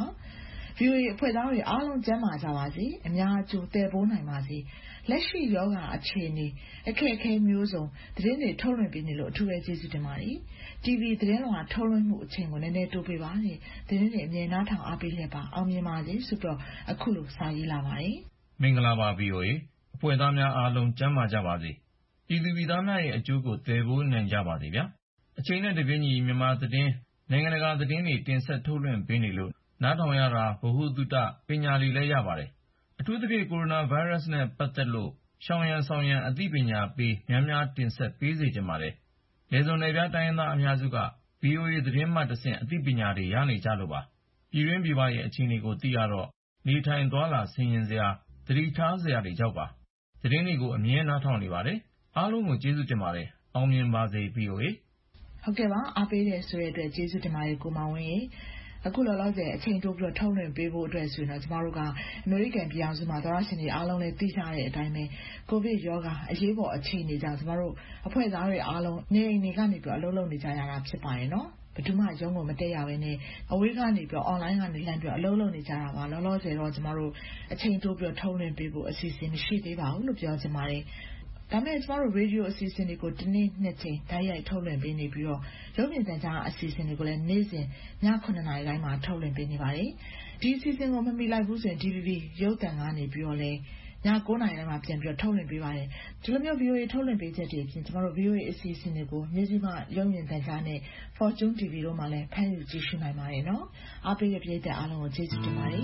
VOA အဖွဲ့သားတွေအားလုံးကျန်းမာကြပါစေအများအကျိုးတည်ပိုးနိုင်ပါစေလက်ရှိယောဂအခြေအနေအခက်အခဲမျိုးစုံသတင်းတွေထုတ်လွှင့်ပေးနေလို့အထူးပဲကျေးဇူးတင်ပါတယ် TV သတင်းလွှာထုတ်လွှင့်မှုအချိန်ကိုနည်းနည်းတိုးပေးပါနဲ့သတင်းတွေအမြဲနားထောင်အားပေးလျက်ပါအောင်မြင်ပါစေဆိုတော့အခုလိုစာရေးလာပါတယ်မင်္ဂလာပါ VOA အဖွဲ့သားများအားလုံးကျန်းမာကြပါစေပြည်သူပြည်သားများရဲ့အကျိုးကိုတည်ပိုးနိုင်ကြပါစေဗျာအချိန်နဲ့တပြေးညီမြန်မာသတင်းနိုင်ငံတကာသတင်းတွေတင်ဆက်ထုတ်လွှင့်ပေးနေလို့နားထောင်ရတာဗဟုသုတပညာတွေလည်းရပါတယ်အထူးသဖြင့်ကိုရိုနာဗိုင်းရပ်စ်နဲ့ပတ်သက်လို့ရှောင်ရန်ဆောင်ရန်အသိပညာပေးများများတင်ဆက်ပေးစေချင်ပါတယ်။နယ်စွန်နယ်ပြားတိုင်းရင်းသားအများစုက VOA သတင်းမှတဆင့်အသိပညာတွေရနေကြလို့ပါ။ပြည်တွင်းပြည်ပရဲ့အခြေအနေကိုသိရတော့နေထိုင်သွားလာဆင်ခြင်စရာသတိထားစရာတွေကြောက်ပါ။သတင်းတွေကိုအမြဲနားထောင်နေပါတယ်။အားလုံးကိုကျေးဇူးတင်ပါတယ်။အောင်မြင်ပါစေ VOA ဟုတ်ကဲ့ပါအားပေးတယ်ဆိုတဲ့အတွက်ကျေးဇူးတင်ပါတယ်ကိုမောင်ဝင်းအခုလောလောဆယ်အချိန်တိုးပြီးတော့ထုတ်လွှင့်ပေးဖို့အတွက်ဆိုရင်တော့ကျမတို့ကအမေရိကန်ပြည်အောင်စုမှာသောရရှင်တွေအားလုံးလည်းသိကြတဲ့အတိုင်းပဲကိုဗစ်ရောဂါအရေးပေါ်အခြေအနေကြောင့်ကျမတို့အဖွဲ့သားတွေအားလုံးနေအိမ်တွေကနေပြီးအလုပ်လုပ်နေကြရတာဖြစ်ပါတယ်နော်ဘယ်သူမှရုံးကိုမတက်ရဘဲနဲ့အဝေးကနေပြီး online ကနေလှမ်းပြီးအလုပ်လုပ်နေကြတာပါလောလောဆယ်တော့ကျမတို့အချိန်တိုးပြီးထုတ်လွှင့်ပေးဖို့အစီအစဉ်မရှိသေးပါဘူးလို့ပြောချင်ပါတယ်ဒါမဲ့ကျမတို့ရေဒီယိုအစီအစဉ်တွေကိုဒီနေ့နှစ်ချိန်ဓာတ်ရိုက်ထုတ်လွှင့်ပေးနေပြီးတော့ရုပ်မြင်သံကြားအစီအစဉ်တွေကိုလည်းနေ့စဉ်ည9:00 နာရီတိုင်းမှာထုတ်လွှင့်ပေးနေပါတယ်ဒီအစီအစဉ်ကိုမမီလိုက်ဘူးဆိုရင် DVB ရုပ်သံကနေပြီးတော့လည်းည9:00 နာရီတိုင်းမှာပြန်ပြီးထုတ်လွှင့်ပေးပါတယ်ဒီလိုမျိုး VOA ထုတ်လွှင့်ပေးချက်တွေအပြင်ကျမတို့ VOA အစီအစဉ်တွေကိုမြေကြီးမှရုပ်မြင်သံကြားနဲ့ Fortune TV တို့မှာလည်းဖန်ယူကြည့်ရှုနိုင်ပါတယ်နော်အားပေးတဲ့ပရိသတ်အားလုံးကိုကျေးဇူးတင်ပါတယ်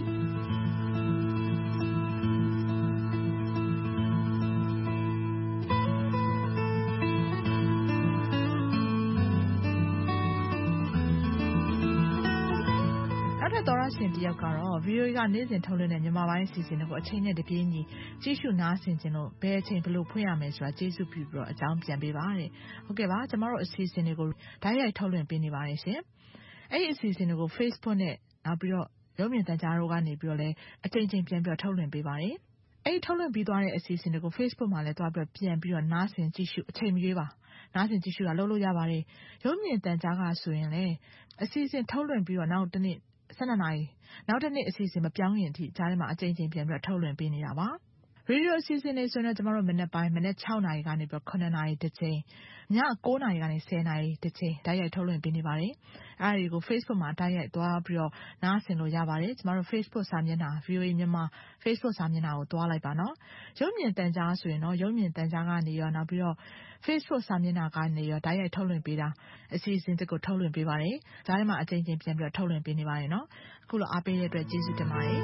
သောရရှင်တယောက်ကတော့ VOA ကနေ့စဉ်ထုတ်လွှင့်တဲ့မြန်မာပိုင်းအစီအစဉ်တွေကိုအချိန်နဲ့တပြေးညီကြည့်ရှုနားဆင်ခြင်းလို့ဘယ်အချိန်ဘယ်လိုဖွင့်ရမယ်ဆိုတာကျေးဇူးပြုပြီးတော့အကြောင်းပြန်ပေးပါတဲ့ဟုတ်ကဲ့ပါကျမတို့အစီအစဉ်တွေကိုဓာတ်ရိုက်ထုတ်လွှင့်ပေးနေပါတယ်ရှင်အဲ့ဒီအစီအစဉ်တွေကို Facebook နဲ့နောက်ပြီးတော့ရုပ်မြင်သံကြားတို့ကနေပြီးတော့လည်းအချိန်ချင်းပြန်ပြီးထုတ်လွှင့်ပေးပါတယ်အဲ့ဒီထုတ်လွှင့်ပြီးသွားတဲ့အစီအစဉ်တွေကို Facebook မှာလည်းတွားပြီးပြန်ပြီးတော့နားဆင်ကြည့်ရှုအချိန်မရွေးပါနားဆင်ကြည့်ရှုတာလုပ်လို့ရပါတယ်ရုပ်မြင်သံကြားကဆိုရင်လည်းအစီအစဉ်ထုတ်လွှင့်ပြီးတော့နောက်တစ်နေ့12နာရီနောက်တစ်နေ့အစီအစဉ်မပြောင်းရင်အထိကြားထဲမှာအချိန်ချင်းပြန်ပြီးထုတ်လွှင့်ပေးနေတာပါရေဒီယိုအစီအစဉ်တွေဆိုရင်ကျွန်တော်တို့မနေ့ပိုင်းမနေ့6နာရီကနေပြီး9နာရီတစ်ချိန်ည9နာရီကနေ10နာရီတစ်ချိန်ဓာတ်ရိုက်ထုတ်လွှင့်ပေးနေပါတယ်အဲ့ဒီကို Facebook မှာဓာတ်ရိုက်သွားပြီးတော့နားဆင်လို့ရပါတယ်ကျွန်တော်တို့ Facebook စာမျက်နှာ VOA မြန်မာ Facebook စာမျက်နှာကိုသွားလိုက်ပါနော်ရုပ်မြင်သံကြားဆိုရင်တော့ရုပ်မြင်သံကြားကနေရောနောက်ပြီးတော့ Facebook စာမျက်နှာကနေရောဓာတ်ရိုက်ထုတ်လွှင့်ပေးတာအစီအစဉ်တစ်ခုထုတ်လွှင့်ပေးပါတယ်ဒါထဲမှာအချိန်ချင်းပြန်ပြီးတော့ထုတ်လွှင့်ပေးနေပါတယ်နော်အခုလိုအားပေးတဲ့အတွက်ကျေးဇူးတင်ပါတယ်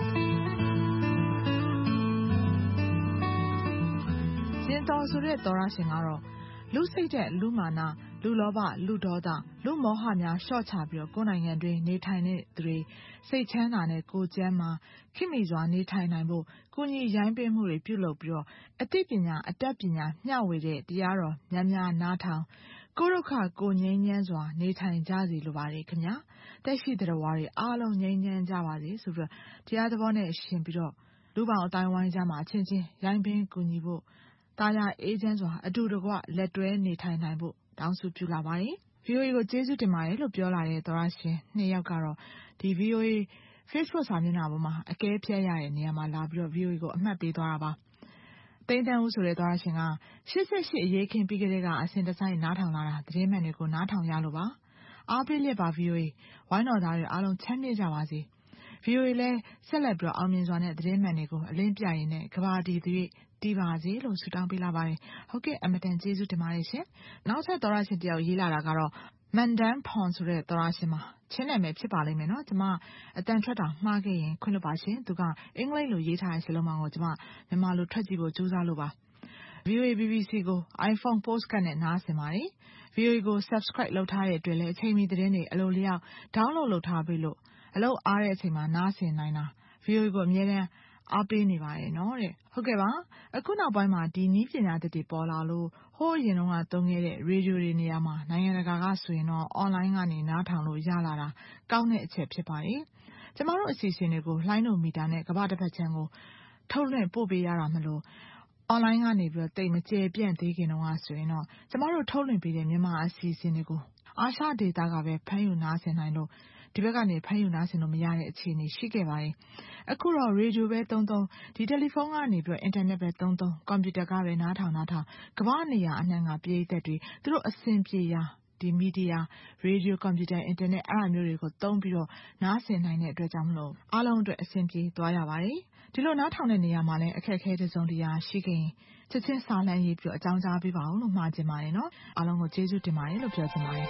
ရှင်တော်ဆိုတဲ့သောရရှင်ကတော့လူစိတ်တဲ့လူမာနလူလောဘလူဒေါသလူမောဟများလျှော့ချပြီးတော့ကိုယ်နိုင်ငံတွင်နေထိုင်တဲ့သူတွေစိတ်ချမ်းသာနဲ့ကိုယ်ကျန်းမာခိမိစွာနေထိုင်နိုင်ဖို့ကိုကြီးရိုင်းပင်းမှုတွေပြုလုပ်ပြီးတော့အသိပညာအတတ်ပညာမျှဝေတဲ့တရားတော်များများနားထောင်ကိုဒုက္ခကိုငြိမ်းချမ်းစွာနေထိုင်ကြစီလိုပါတယ်ခင်ဗျာတက်ရှိတဲ့ဝါတွေအားလုံးငြိမ်းချမ်းကြပါစေဆိုပြီးတော့တရားသဘောနဲ့ရှင်ပြီးတော့လူပေါင်းအတိုင်းဝိုင်းကြမှာအချင်းချင်းရိုင်းပင်းကူညီဖို့တာယာအေးချမ်းစွာအတူတကွလက်တွဲနေထိုင်နိုင်ဖို့တောင်းဆိုပြုလာပါတယ် VOA ကိုကျေးဇူးတင်ပါတယ်လို့ပြောလာတဲ့သောရရှင်2ယောက်ကတော့ဒီ VOA Facebook စာမျက်နှာပေါ်မှာအကဲဖြတ်ရတဲ့နေရာမှာလာပြီးတော့ VOA ကိုအမှတ်ပေးသွားတာပါတိန်တန်းဦးဆိုတဲ့သောရရှင်က88အရေးခင်းပြီးကလေးကအစဉ်တစိုက်နားထောင်လာတာသတင်းမှန်တွေကိုနားထောင်ရလို့ပါအားပေးလက်ပါ VOA ဝိုင်းတော်သားတွေအားလုံးချမ်းမြေ့ကြပါစေ VOA လည်းဆက်လက်ပြီးအောင်မြင်စွာနဲ့သတင်းမှန်တွေကိုအလင်းပြရင်းနဲ့ကဘာတီတွေတီးပါစေလို့ဆုတောင်းပေးလာပါတယ်ဟုတ်ကဲ့အမတန်ကျေးဇူးတင်ပါတယ်ရှင်နောက်ထပ်သောရရှင်တယောက်ရေးလာတာကတော့မန်ဒန်ဖွန်ဆိုတဲ့သောရရှင်မှာချင်းနာမည်ဖြစ်ပါလိမ့်မယ်နော်ကျမအတန်ထွက်တာမှားခဲ့ရင်ခွင့်လွှတ်ပါရှင်သူကအင်္ဂလိပ်လိုရေးထားတဲ့စလုံးပေါင်းကိုကျမမြန်မာလိုထွက်ကြည့်ဖို့ကြိုးစားလို့ပါ VOA BBC ကို iPhone Postcard နဲ့နားဆင်ပါတယ် VOA ကို Subscribe လုပ်ထားတဲ့အတွက်လည်းအချိန်မီသတင်းတွေအလိုလျောက် download လုပ်ထားပြီးလို့အလုပ်အားတဲ့အချိန်မှာနားဆင်နိုင်တာ VOA ကိုအမြဲတမ်းအားပေးနေပါတယ်နော်တဲ့ဟုတ်ကဲ့ပါအခုနောက်ပိုင်းမှာဒီနည်းပညာသစ်တွေပေါ်လာလို့ဟိုးအရင်တုန်းကသုံးခဲ့တဲ့ရေဒီယိုတွေနေရာမှာနိုင်ငံတကာကဆိုရင်တော့ online ကနေနားထောင်လို့ရလာတာကောင်းတဲ့အချက်ဖြစ်ပါတယ်ကျမတို့အစီအစဉ်တွေကိုလှိုင်းတို့မီတာနဲ့ကမ္ဘာတစ်ပတ်ချမ်းကိုထုတ်လွှင့်ပို့ပေးရတာမလို့ online ကနေပြီးတော့တိတ်မကျေပြန့်သေးခင်တုန်းကဆိုရင်တော့ကျမတို့ထုတ်လွှင့်ပေးတဲ့မြန်မာအစီအစဉ်တွေကိုအာရှဒေသကပဲဖမ်းယူနားဆင်နိုင်လို့ဒီဘက်ကနေဖမ်းယူနားဆင်လို့မရတဲ့အခြေအနေရှိခဲ့ပါတယ်အခုတော့ရေဒီယိုပဲသုံးဒီတယ်လီဖုန်းကနေပြီးတော့အင်တာနက်ပဲသုံးကွန်ပျူတာကပဲနားထောင်ကမ္ဘာနေရာအနှံ့ကပြည်သက်တွေသူတို့အဆင်ပြေရာဒီမီဒီယာရေဒီယိုကွန်ပျူတာအင်တာနက်အဲ့အမျိုးတွေကိုသုံးပြီးတော့နားဆင်နိုင်တဲ့အတွက်ကြောင့်မလို့အားလုံးအတွက်အဆင်ပြေသွားရပါတယ်ဒီလိုနားထောင်တဲ့နေရာမှာလည်းအခက်အခဲတစ်စုံတစ်ရာရှိခဲ့ရင်ချက်ချင်းစာလမ်းရေးပြီးအကြောင်းကြားပေးပါဦးလို့မှာချင်ပါတယ်နော်အားလုံးကိုကျေးဇူးတင်ပါတယ်လို့ပြောချင်ပါတယ်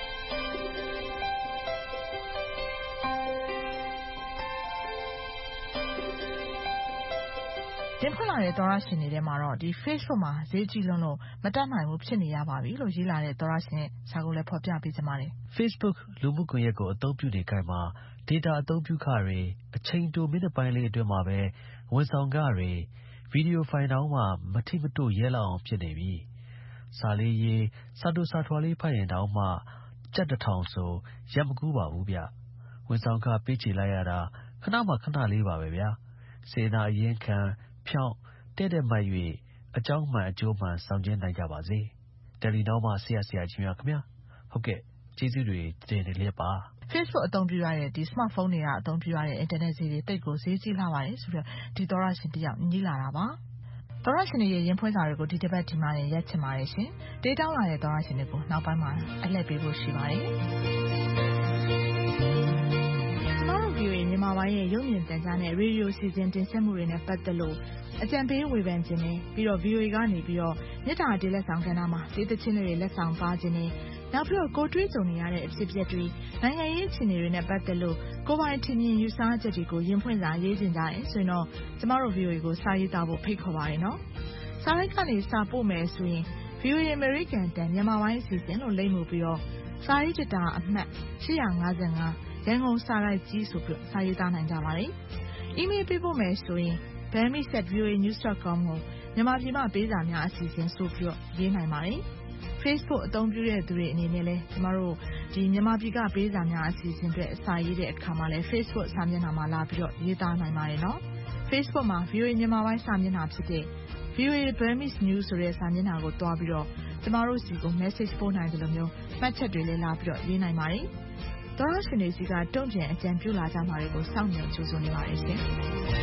တင်ဖွင့်လာတဲ့သောရရှင်တွေထဲမှာတော့ဒီ Facebook မှာဈေးကြီးလွန်းလို့မတတ်နိုင်ဘူးဖြစ်နေရပါပြီလို့ရေးလာတဲ့သောရရှင်ရဲ့စာကိုလည်းဖော်ပြပေးချင်ပါတယ် Facebook လူမှုကွန်ရက်ကိုအသုံးပြုနေကြမှာ data အသုံးပြုခတွေအချိန်တိုမိနစ်ပိုင်းလေးအတွင်းမှာပဲဝန်ဆောင်ခတွေဗီဒီယိုဖိုင်တောင်မှမထိမတို့ရဲလောက်အောင်ဖြစ်နေပြီစာလေးရေးစာတူစာထွာလေးဖတ်ရင်တောင်မှကြက်1000ဆိုရက်မကူးပါဘူးဗျဝန်ဆောင်ခပေးချေလိုက်ရတာခဏမှခဏလေးပါပဲဗျာစေနာအရင်ခံဖြောင်းတဲ့မှတ်၍အကြောင်းမှန်အကျိုးမှန်ဆောင်ကျဉ်နိုင်ကြပါစေတယ်လီနောမှဆရာကြီးများခင်ဗျာဟုတ်ကဲ့ကျေးဇူးတွေတင်နေလျက်ပါ Facebook အသုံးပြုရတဲ့ဒီ smartphone တွေကအသုံးပြုရတဲ့ internet ဈေးတွေတိတ်ကိုဈေးကြီးလာပါတယ်ဆိုတော့ဒီသောရရှင်တယောက်ညီးလာတာပါသောရရှင်ရဲ့ရင်ဖွင့်စာတွေကိုဒီတစ်ပတ်ဒီမှာနေရက်ချင်ပါတယ်ရှင်ဒေးတောင်းလာတဲ့သောရရှင်တွေကိုနောက်ပိုင်းမှာအလှည့်ပေးဖို့ရှိပါတယ်VOA မြန်မာပိုင်းရဲ့ရုပ်မြင်သံကြားနဲ့ရေဒီယိုစီစဉ်တင်ဆက်မှုတွေနဲ့ပတ်သက်လို့အကြံပေးဝေဖန်ခြင်းနဲ့ပြီးတော့ VOA ကနေပြီးတော့မြစ်တာတေးလက်ဆောင်ကဏ္ဍမှာဒေသချင်းတွေလက်ဆောင်ပါခြင်းနဲ့နောက်ပြီးတော့ကိုတွေးကြုံနေရတဲ့အဖြစ်အပျက်တွေနိုင်ငံရေးအခြေအနေတွေနဲ့ပတ်သက်လို့ကိုပိုင်ထင်မြင်ယူဆချက်တွေကိုရင်ဖွင့်စာရေးခြင်းကြတယ်ဆိုရင်တော့ကျမတို့ VOA ကိုစာရေးသားဖို့ဖိတ်ခေါ်ပါတယ်နော်စာလိုက်ကနေစာပို့မယ်ဆိုရင် VOA American တန်မြန်မာပိုင်းအစီအစဉ်လို့လိမ့်မှုပြီးတော့စာရေးတတာအမှတ်855 ရန်ကုန်စာတိုက်ကြီးဆိုပြီးစာရေးသားနိုင်ကြပါတယ်။ email ပေးဖို့မယ်ဆိုရင် burmese@voanews.com ကိုမြန်မာပြည်မှာပေးစာများအစီအစဉ်ဆိုပြီးရေးနိုင်ပါတယ်။ Facebook အသုံးပြုတဲ့သူတွေအနေနဲ့လည်းကျမတို့ဒီမြန်မာပြည်ကပေးစာများအစီအစဉ်တွေစာရေးတဲ့အခါမှာလည်း Facebook စာမျက်နှာမှာလာပြီးရေးသားနိုင်ပါတယ်နော်။ Facebook မှာ VOA မြန်မာပိုင်းစာမျက်နှာဖြစ်တဲ့ VOA Burmese News ဆိုတဲ့စာမျက်နှာကိုတွားပြီးကျမတို့စီကို message ပို့နိုင်တယ်လို့မျိုးမှတ်ချက်တွေလည်းလာပြီးရေးနိုင်ပါတယ်။သောရရှင်တွေစီကတုံ့ပြန်အကြံပြုလာကြမှာတွေကိုစောင့်မျှော်ကြိုးစားနေပါတယ်ရှင်။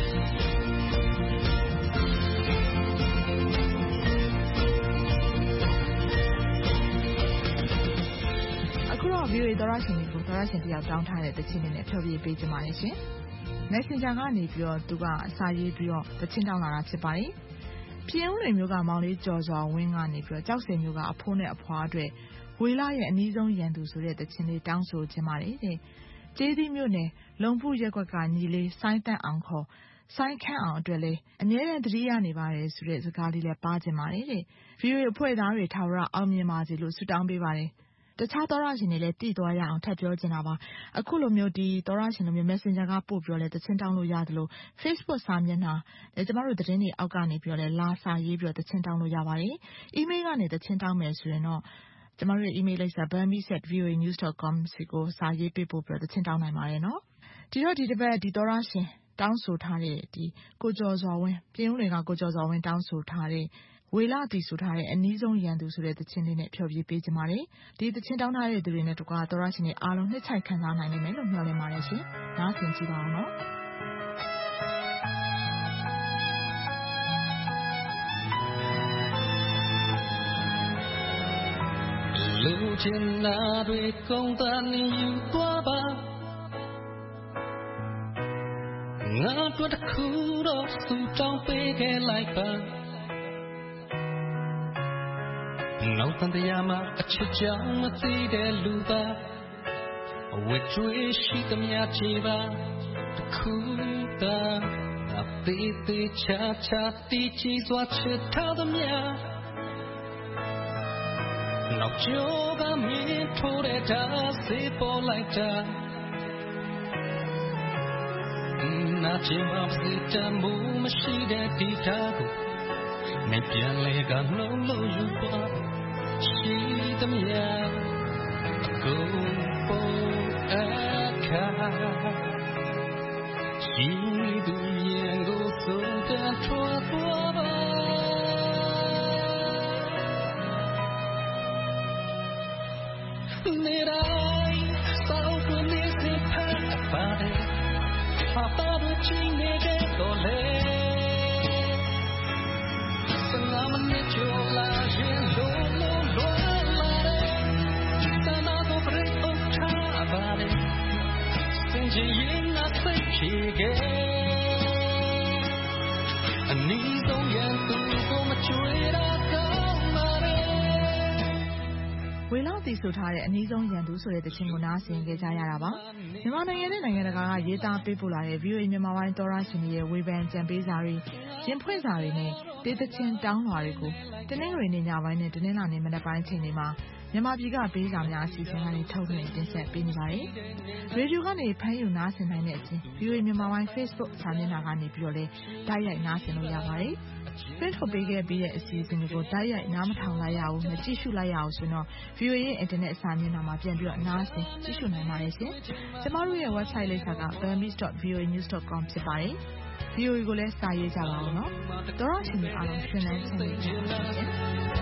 အခုတော့ VOA သောရရှင်တွေကိုသောရရှင်တယောက်တောင်းထားတဲ့တခြင်းနဲ့ဖျော်ဖြေပေးကြပါမယ်ရှင်။ Messenger ကနေပြီးသူကစာရေးပြီးတခြင်းတောင်းလာတာဖြစ်ပါတယ်။ပြင်ဦးလွင်မြို့ကမောင်လေးကျော်စွာဝင်းကနေပြီးကြောက်စင်မြို့ကအဖိုးနဲ့အဖွားအတွက်ဝေလာရဲ့အနီးဆုံးရန်သူဆိုတဲ့တခြင်းလေးတောင်းဆိုခြင်းပါတယ်တဲ့။ကျေးသီးမြို့နယ်လုံဖူရက်ကွက်ကညီလေးစိုင်းတန့်အောင်ခေါ်စိုင်းခန့်အောင်အတွက်လည်းအမြဲတမ်းသတိရနေပါတယ်ဆိုတဲ့စကားလေးလည်းပါခြင်းပါတယ်တဲ့။ VOA အဖွဲ့သားတွေထာဝရအောင်မြင်ပါစေလို့ဆုတောင်းပေးပါတယ်။တခြားသောရရှင်တွေလည်းတည်သွားရအောင်ထပ်ပြောချင်တာပါ။အခုလိုမျိုးဒီသောရရှင်လိုမျိုး Messenger ကပို့ပြောလဲတခြင်းတောင်းလို့ရတယ်လို့ Facebook စာမျက်နှာကျမတို့သတင်းတွေအောက်ကနေပြောလဲလာစာရေးပြီးတခြင်းတောင်းလို့ရပါတယ်။ email ကနေတခြင်းတောင်းမယ်ဆိုရင်တော့ကျမတို့ရဲ့ email လိပ်စာ burmese@voanews.com စီကိုစာရေးပေးပို့ပြီးတခြင်းတောင်းနိုင်ပါတယ်နော်။ဒီတော့ဒီတစ်ပတ်ဒီသောရရှင်တောင်းဆိုထားတဲ့ဒီကိုကျော်စွာဝင်းပြင်ဦးလွင်ကကိုကျော်စွာဝင်းတောင်းဆိုထားတဲ့ဝေလာတီဆိုထားတဲ့အနီးဆုံးရန်သူဆိုတဲ့တခြင်းလေးနဲ့ဖျော်ဖြေပေးကြပါတယ်။ဒီတခြင်းတောင်းထားတဲ့သူတွေနဲ့တကွာသောရရှင်တွေအားလုံးနှစ်ချိုက်ခံစားနိုင်မယ်လို့မျှော်လင့်ပါတယ်ရှင်။နားဆင်ကြည့်ပါအောင်နော်။လူချင်နာတွေကုန်တန်ယူသွားပါငါတို့တခုတော့စူတောင်းပေးခဲ့လိုက်ပါနောက်တန်တရားမှာအချစ်ကြောင့်မသိတဲ့လူပါအဝတ်တွေရှိသမျှချေပါတခုသာအသေးသေးချာချာတီးချီစွာချစ်ထားသမျှနောက်ကျော်ကမင်းထိုးတဲ့ဓာတ်စေပေါ်လိုက်တာနာချင်မှစိတ်တမှုမရှိတဲ့ဒီဓာတ်ကိုနေပြန်လေကနှုံးလို့ယူပါရှိသမျှကိုပေါ်အခါရှိသူရင်ကိုဆုံးတဲ့ထွားသွားပါနေတိုင်းစောက်ကနေစဖတ်ပါတယ်ဟာပါလို့ချင်းနေတဲ့တော့လေစငါမနဲ့ချိုလာရင်လုံးလုံးလွယ်လာတယ်တနာတော့ပြည့်အောင်ထားပါတယ်စင်ကြီးရင်ငါသိချေခဲ့အနည်းဆုံးရန်သူကိုမချွေတာကောင်းပါတယ်ဝေလာတီဆိုထားတဲ့အနည်းဆုံးရန်သူဆိုတဲ့တခြင်းကိုနားဆင်ကြကြရတာပါမြန်မာနိုင်ငံနဲ့နိုင်ငံတကာကရေးသားပေးပို့လာတဲ့ VOA မြန်မာပိုင်းသောရရှင်တွေရဲ့ဝေဖန်ကြံပေးစာတွေရင်ဖွင့်စာတွေနဲ့တေးသချင်းတောင်းလွှာတွေကိုတနင်္ဂနွေနေ့ညပိုင်းနဲ့တနင်္လာနေ့မနက်ပိုင်းချိန်တွေမှာမြန်မာပြည်ကပေးစာများအစီအစဉ်ကနေထုတ်လွှင့်တင်ဆက်ပေးနေပါတယ်။ရေဒီယိုကနေဖမ်းယူနားဆင်နိုင်တဲ့အပြင် VOA မြန်မာပိုင်း Facebook စာမျက်နှာကနေပြီးတော့လည်းတိုက်ရိုက်နားဆင်လို့ရပါတယ်။ Facebook ပေးခဲ့ပြီးတဲ့အစီအစဉ်တွေကိုတိုက်ရိုက်နားမထောင်လိုက်ရဘူးမကြည့်ရှုလိုက်ရအောင်ဆိုတော့ VOA ရဲ့ Internet စာမျက်နှာမှာပြန်ပြီးတော့နားဆင်ကြည့်ရှုနိုင်ပါတယ်ရှင်။ကျမတို့ရဲ့ website လိပ်စာက burmese.voanews.com ဖြစ်ပါတယ်။ VOA ကိုလည်းစာရေးကြပါဦးနော်။သောရရှင်တွေအားလုံးရှင်လန်းချမ်းမြေ့ကြပါစေရှင်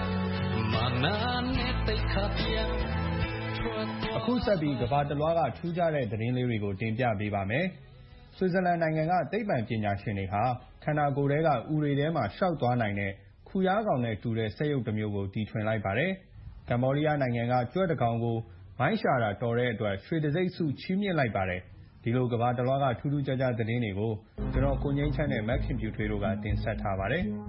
။အခုဆက်ပြီးကမ္ဘာတလွှားကထူးခြားတဲ့သတင်းလေးတွေကိုတင်ပြပေးပါမယ်။ဆွစ်ဇာလန်နိုင်ငံကသိပ္ပံပညာရှင်တွေဟာခန္ဓာကိုယ်ထဲကဥတွေထဲမှာရှောက်သွားနိုင်တဲ့ခူရားကောင်နဲ့တူတဲ့စက်ရုပ်တစ်မျိုးကိုတီထွင်လိုက်ပါတယ်။ကမ္ဘောဒီးယားနိုင်ငံကကြွက်တစ်ကောင်ကိုမိုင်းရှာတာတော်တဲ့အတွက်ရွှေတံဆိပ်ဆုချီးမြှင့်လိုက်ပါတယ်။ဒီလိုကမ္ဘာတလွှားကထူးထူးခြားခြားသတင်းတွေကိုကျွန်တော်ကိုငြိမ်းချမ်းနဲ့မက်ခင်ဖြူထွေးတို့ကတင်ဆက်ထားပါတယ်။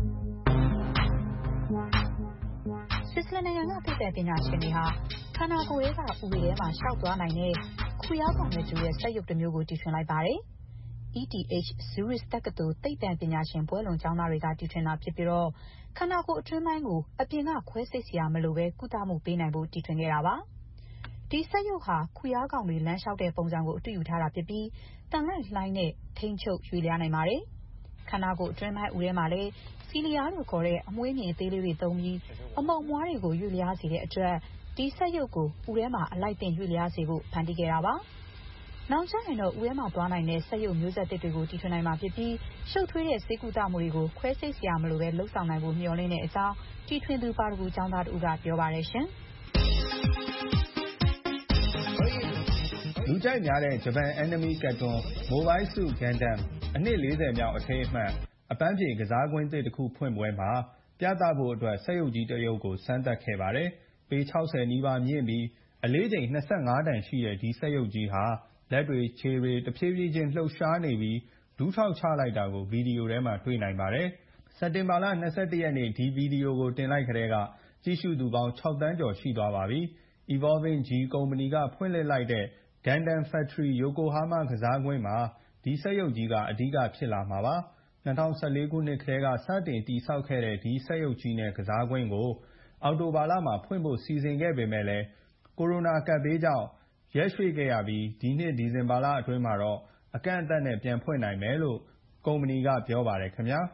ဆွစ်ဇာလန်နိုင်ငံကသိပ္ပံပညာရှင်တွေဟာခန္ဓာကိုယ်ထဲကဥတွေထဲမှာရှောက်သွားနိုင်တဲ့ခူရားကောင်နဲ့တူတဲ့စက်ရုပ်တစ်မျိုးကိုတီထွင်လိုက်ပါတယ်။ ETH Zurich တက္ကသိုလ်သိပ္ပံပညာရှင်ဘွဲ့လွန်ကျောင်းသားတွေကတီထွင်တာဖြစ်ပြီးတော့ခန္ဓာကိုယ်အတွင်းပိုင်းကိုအပြင်ကခွဲစိတ်စရာမလိုဘဲကုသမှုပေးနိုင်ဖို့တီထွင်ခဲ့တာပါ။ဒီစက်ရုပ်ဟာခူရားကောင်တွေလမ်းလျှောက်တဲ့ပုံစံကိုအတူယူထားတာဖြစ်ပြီးတန်လန့်လှိုင်းနဲ့ထိန်းချုပ်ရွေလျားနိုင်ပါတယ်ခန္ဓာကိုယ်အတွင်းပိုင်းဦးထဲမှာလည်းစီလီယာလို့ခေါ်တဲ့အမွှေးမြင်အသေးလေးတွေသုံးပြီးအမုံမွားတွေကိုရွေလျားစေတဲ့အတွက်ဒီစက်ရုပ်ကိုဦးထဲမှာအလိုက်တင်ရွေလျားစေဖို့ဖန်တီးခဲ့တာပါနောက်ကျရင်တော့ဦးထဲမှာသွားနိုင်တဲ့စက်ရုပ်မျိုးဆက်သစ်တွေကိုတီထွင်နိုင်မှာဖြစ်ပြီးရှုပ်ထွေးတဲ့စေကူတာမှုတွေကိုခွဲစိတ်စရာမလိုပဲလှုပ်ဆောင်နိုင်ဖို့မျှော်လင့်တဲ့အကြောင်းတီထွင်သူပါရဂူကျောင်းသားတို့ကပြောပါတယ်ရှင်လူကြိုက်များတဲ့ဂျပန် anime ကတ်တွန်း Mobile Suit Gundam အနှစ် 40 မြောက်အထိမ်းအမှတ်အပန်းဖြေကစားကွင်းသစ်တစ်ခုဖွင့်ပွဲမှာပြသဖို့အတွက်စက်ရုပ်ကြီးတစ်ရုပ်ကိုစမ်းသပ်ခဲ့ပါတယ်။ပေ 60 နီးပါးမြင့်ပြီးအလေးချိန် 25 တန်ရှိတဲ့ဒီစက်ရုပ်ကြီးဟာလက်တွေခြေတွေတဖြည်းဖြည်းချင်းလှုပ်ရှားနေပြီးဒူးထောက်ချလိုက်တာကိုဗီဒီယိုထဲမှာတွေ့နိုင်ပါတယ်။စက်တင်ဘာလ 21 ရက်နေ့ဒီဗီဒီယိုကိုတင်လိုက်ကတည်းကကြည့်ရှုသူပေါင်း 6 သန်းကျော်ရှိသွားပါပြီ။ Evolving G ကုမ္ပဏီကဖွင့်လှစ်လိုက်တဲ့ Gundam Factory Yokohama ကစားကွင်းမှာဒီစက်ရုပ်ကြီးကအဓိကဖြစ်လာမှာပါ။2014 ခုနှစ်ကတည်းကစတင်တည်ဆောက်ခဲ့တဲ့ဒီစက်ရုပ်ကြီးနဲ့ကစားကွင်းကိုအောက်တိုဘာလမှာဖွင့်ဖို့စီစဉ်ခဲ့ပေမဲ့လည်းကိုရိုနာကပ်ဘေးကြောင့်ရက်ရွှေ့ခဲ့ရပြီးဒီနှစ်ဒီဇင်ဘာလအတွင်းမှာတော့အကန့်အသတ်နဲ့ပြန်ဖွင့်နိုင်မယ်လို့ကုမ္ပဏီကပြောပါတယ်ခင်ဗျာ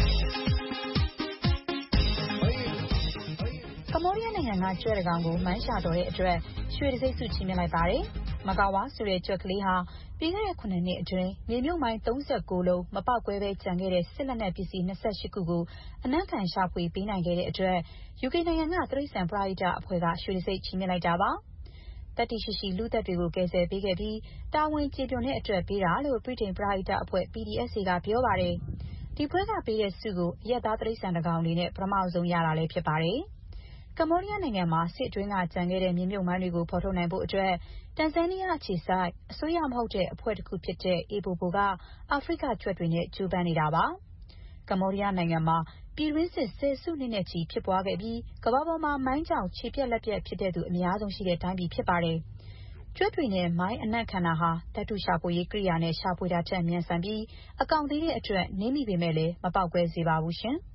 ကမ္ဘောဒီးယားနိုင်ငံကကြွက်တကောင်ကိုမိုင်းရှာတော်တဲ့အတွက်ရွှေတံဆိပ်ဆုချီးမြှင့်လိုက်ပါတယ်မကာဝါဆိုတဲ့ကြွက်ကလေးဟာပြီးခဲ့တဲ့9နှစ်အတွင်းမြေမြုပ်မိုင်း39လုံးမပောက်ကွဲပဲကျန်ခဲ့တဲ့စစ်လက်နက်ပစ္စည်း28ခုကိုအနက်ခံရှာဖွေပေးနိုင်ခဲ့တဲ့အတွက် UK နိုင်ငံကတိရစ္ဆာန်ပရဟိတအဖွဲ့ကရွှေတံဆိပ်ချီးမြှင့်လိုက်တာပါတတိရှိရှိလူသက်တွေကိုကယ်ဆယ်ပေးခဲ့ပြီးတာဝန်ကျေပွန်တဲ့အတွက်ပေးတာလို့ဗြိတိန်ပရဟိတအဖွဲ့ PDSA ကပြောပါတယ်ဒီပွဲကပေးတဲ့ဆုကိုအရက်သားတိရစ္ဆာန်တကောင်အနေနဲ့ပထမဆုံးရတာလည်းဖြစ်ပါတယ်ကမ္ဘောဒီးယားနိုင်ငံမှာစစ်အတွင်းကကြံခဲ့တဲ့မြေမြုပ်မိုင်းတွေကိုဖော်ထုတ်နိုင်ဖို့အတွက်တန်ဇန်နီးယားအခြေစိုက်အစိုးရမဟုတ်တဲ့အဖွဲ့တစ်ခုဖြစ်တဲ့ ABOBO ကအာဖရိကကျွက်တွေနဲ့ကြိုးပမ်းနေတာပါကမ္ဘောဒီးယားနိုင်ငံမှာပြည်တွင်းစစ်ဆယ်စုနှစ်နဲ့ချီဖြစ်ပွားခဲ့ပြီးကမ္ဘာပေါ်မှာမိုင်းကြောင်ခြေပြက်လက်ပြက်ဖြစ်တဲ့သူအများဆုံးရှိတဲ့တိုင်းပြည်ဖြစ်ပါတယ်ကျွတ်တွေနဲ့မိုင်းအနက်ခန္ဓာဟာဓာတုရှာဖွေရေးကိရိယာနဲ့ရှာဖွေတာချက်မြန်ဆန်ပြီးအကောင်သေးတဲ့အတွက်နင်းမိပေမဲ့လည်းမပေါက်ကွဲစေပါဘူးရှင်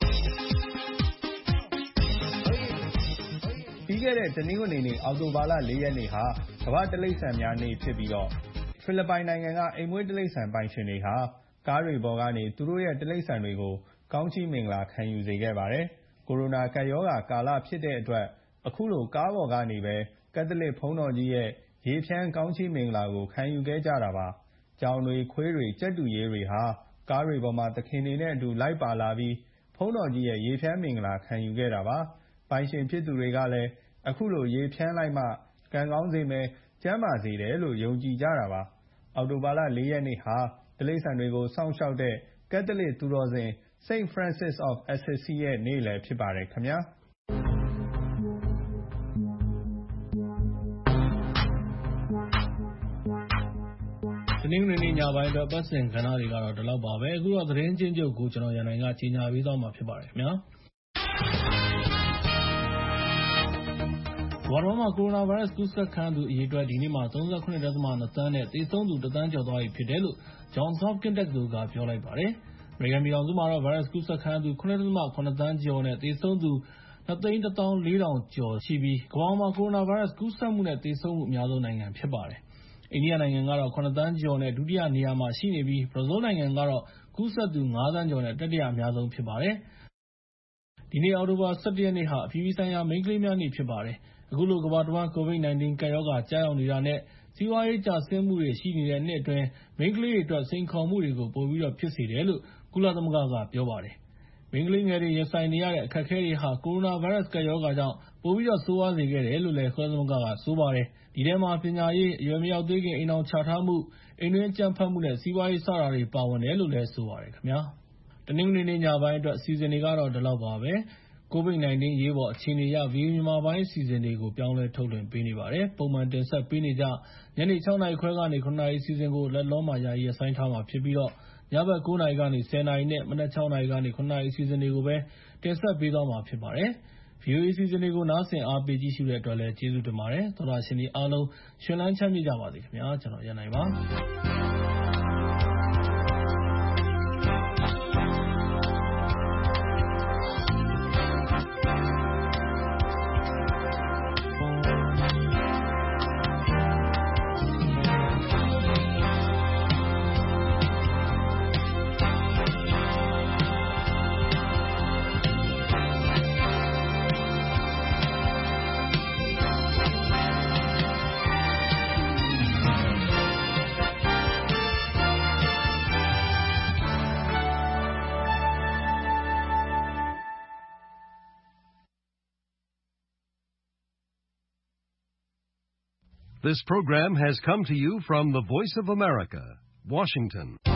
ပြီးခဲ့တဲ့တနင်္ဂနွေနေ့အောက်တိုဘာလ 4 ရက်နေ့ဟာကမ္ဘာတိရစ္ဆာန်များနေ့ဖြစ်ပြီးတော့ဖိလစ်ပိုင်နိုင်ငံကအိမ်မွေးတိရစ္ဆာန်ပိုင်ရှင်တွေဟာကားတွေပေါ်ကနေသူတို့ရဲ့တိရစ္ဆာန်တွေကိုကောင်းချီးမင်္ဂလာခံယူစေခဲ့ပါတယ်။ကိုရိုနာကပ်ရောဂါကာလဖြစ်တဲ့အတွက်အခုလိုကားပေါ်ကနေပဲကက်သလစ်ဘုန်းတော်ကြီးရဲ့ရေဖြန်းကောင်းချီးမင်္ဂလာကိုခံယူခဲ့ကြတာပါ။ကြောင်တွေခွေးတွေကြက်တူရဲတွေဟာကားတွေပေါ်မှာသခင်တွေနဲ့အတူလိုက်ပါလာပြီးဘုန်းတော်ကြီးရဲ့ရေဖြန်းမင်္ဂလာခံယူခဲ့တာပါ။ပိုင်ရှင်ဖြစ်သူတွေကလည်းအခုလိုရေဖြန်းလိုက်မှကံကောင်းစေမယ်ကျန်းမာစေတယ်လို့ယုံကြည်ကြတာပါ။အောက်တိုဘာလ 4 ရက်နေ့ဟာတိရစ္ဆာန်တွေကိုစောင့်ရှောက်တဲ့ကက်သလစ်သူတော်စင် Saint Francis of Assisi ရဲ့နေ့လည်းဖြစ်ပါတယ်ခင်ဗျာတနင်္ဂနွေနေ့ညပိုင်းအတွက်ပတ်စင်ကဏ္ဍတွေကတော့ဒီလောက်ပါပဲအခုတော့သတင်းချင်းချုပ်ကိုကျွန်တော်ရန်နိုင်ကကြီးညာပေးသွားမှာဖြစ်ပါတယ်ခင်ဗျာဝါတော်မှာကိုရိုနာဗိုင်းရပ်စ်ကူးစက်ခံရသူအရေအတွက်ဒီနေ့မှာ 39.2 သန်းနဲ့သေဆုံးသူ 1 သန်းကျော်သွားပြီဖြစ်တယ်လို့ Johns Hopkins တက္ကသိုလ်ကပြောလိုက်ပါတယ်။ အမေရိကန်ပြည်ထောင်စုမှာတော့ဗိုင်းရပ်စ်ကူးစက်ခံရသူ 9.7 သန်းကျော်နဲ့သေဆုံးသူ 2,140,000 ကျော်ရှိပြီးကမ္ဘာမှာကိုရိုနာဗိုင်းရပ်စ်ကူးစက်မှုနဲ့သေဆုံးမှုအများဆုံးနိုင်ငံဖြစ်ပါတယ်။အိန္ဒိယနိုင်ငံကတော့ 7 သန်းကျော်နဲ့ဒုတိယနေရာမှာရှိနေပြီးဘရာဇီးနိုင်ငံကတော့ကူးစက်သူ 5 သန်းကျော်နဲ့တတိယအများဆုံးဖြစ်ပါတယ်။ဒီနေ့အောက်တိုဘာ 17 ရက်နေ့ဟာအပြည်ပြည်ဆိုင်ရာမိန်းကလေးများနေ့ဖြစ်ပါတယ်။အခုလိုကမ္ဘာတဝန်း COVID-19 ကပ်ရောဂါကျရောက်နေတာနဲ့စီးပွားရေးကျဆင်းမှုတွေရှိနေတဲ့နှစ်အတွင်းမိန်းကလေးတွေအတွက်စိန်ခေါ်မှုတွေကိုပိုပြီးတော့ဖြစ်စေတယ်လို့ကုလသမဂ္ဂကပြောပါတယ်။မိန်းကလေးငယ်တွေရင်ဆိုင်နေရတဲ့အခက်အခဲတွေဟာကိုရိုနာဗိုင်းရပ်စ်ကပ်ရောဂါကြောင့်ပိုပြီးတော့ဆိုးဝါးစေခဲ့တယ်လို့လည်းကုလသမဂ္ဂကဆိုပါတယ်။ဒီထဲမှာပညာရေးအရွယ်မရောက်သေးခင်အိမ်အောင်ချထားမှုအိမ်တွင်းအကြမ်းဖက်မှုနဲ့စီးပွားရေးစတာတွေပါဝင်တယ်လို့လည်းဆိုပါတယ်ခင်ဗျာ။တနင်္ဂနွေနေ့ညပိုင်းအတွက်အစီအစဉ်တွေကတော့ဒီလောက်ပါပဲ။ COVID-19 အရေးပေါ်အခြေအနေအရ VOA မြန်မာပိုင်းအစီအစဉ်တွေကိုပြောင်းလဲထုတ်လွှင့်ပေးနေပါတယ်။ပုံမှန်တင်ဆက်ပေးနေကြညနေ 6 နာရီခွဲကနေ 9 နာရီအစီအစဉ်ကိုလက်လောမှာယာယီရပ်ဆိုင်းထားမှာဖြစ်ပြီးတော့ညဘက် 9 နာရီကနေ 10 နာရီနဲ့မနက် 6 နာရီကနေ 9 နာရီအစီအစဉ်တွေကိုပဲတင်ဆက်ပေးသွားမှာဖြစ်ပါတယ်။ VOA အစီအစဉ်တွေကိုနားဆင်အားပေးကြည့်ရှုတဲ့အတွက်လည်းကျေးဇူးတင်ပါတယ်။သောတာရှင်တွေအားလုံးရှင်လန်းချမ်းမြေ့ကြပါစေခင်ဗျာ။ကျွန်တော်ရန်နိုင်ပါ This program has come to you from the Voice of America, Washington.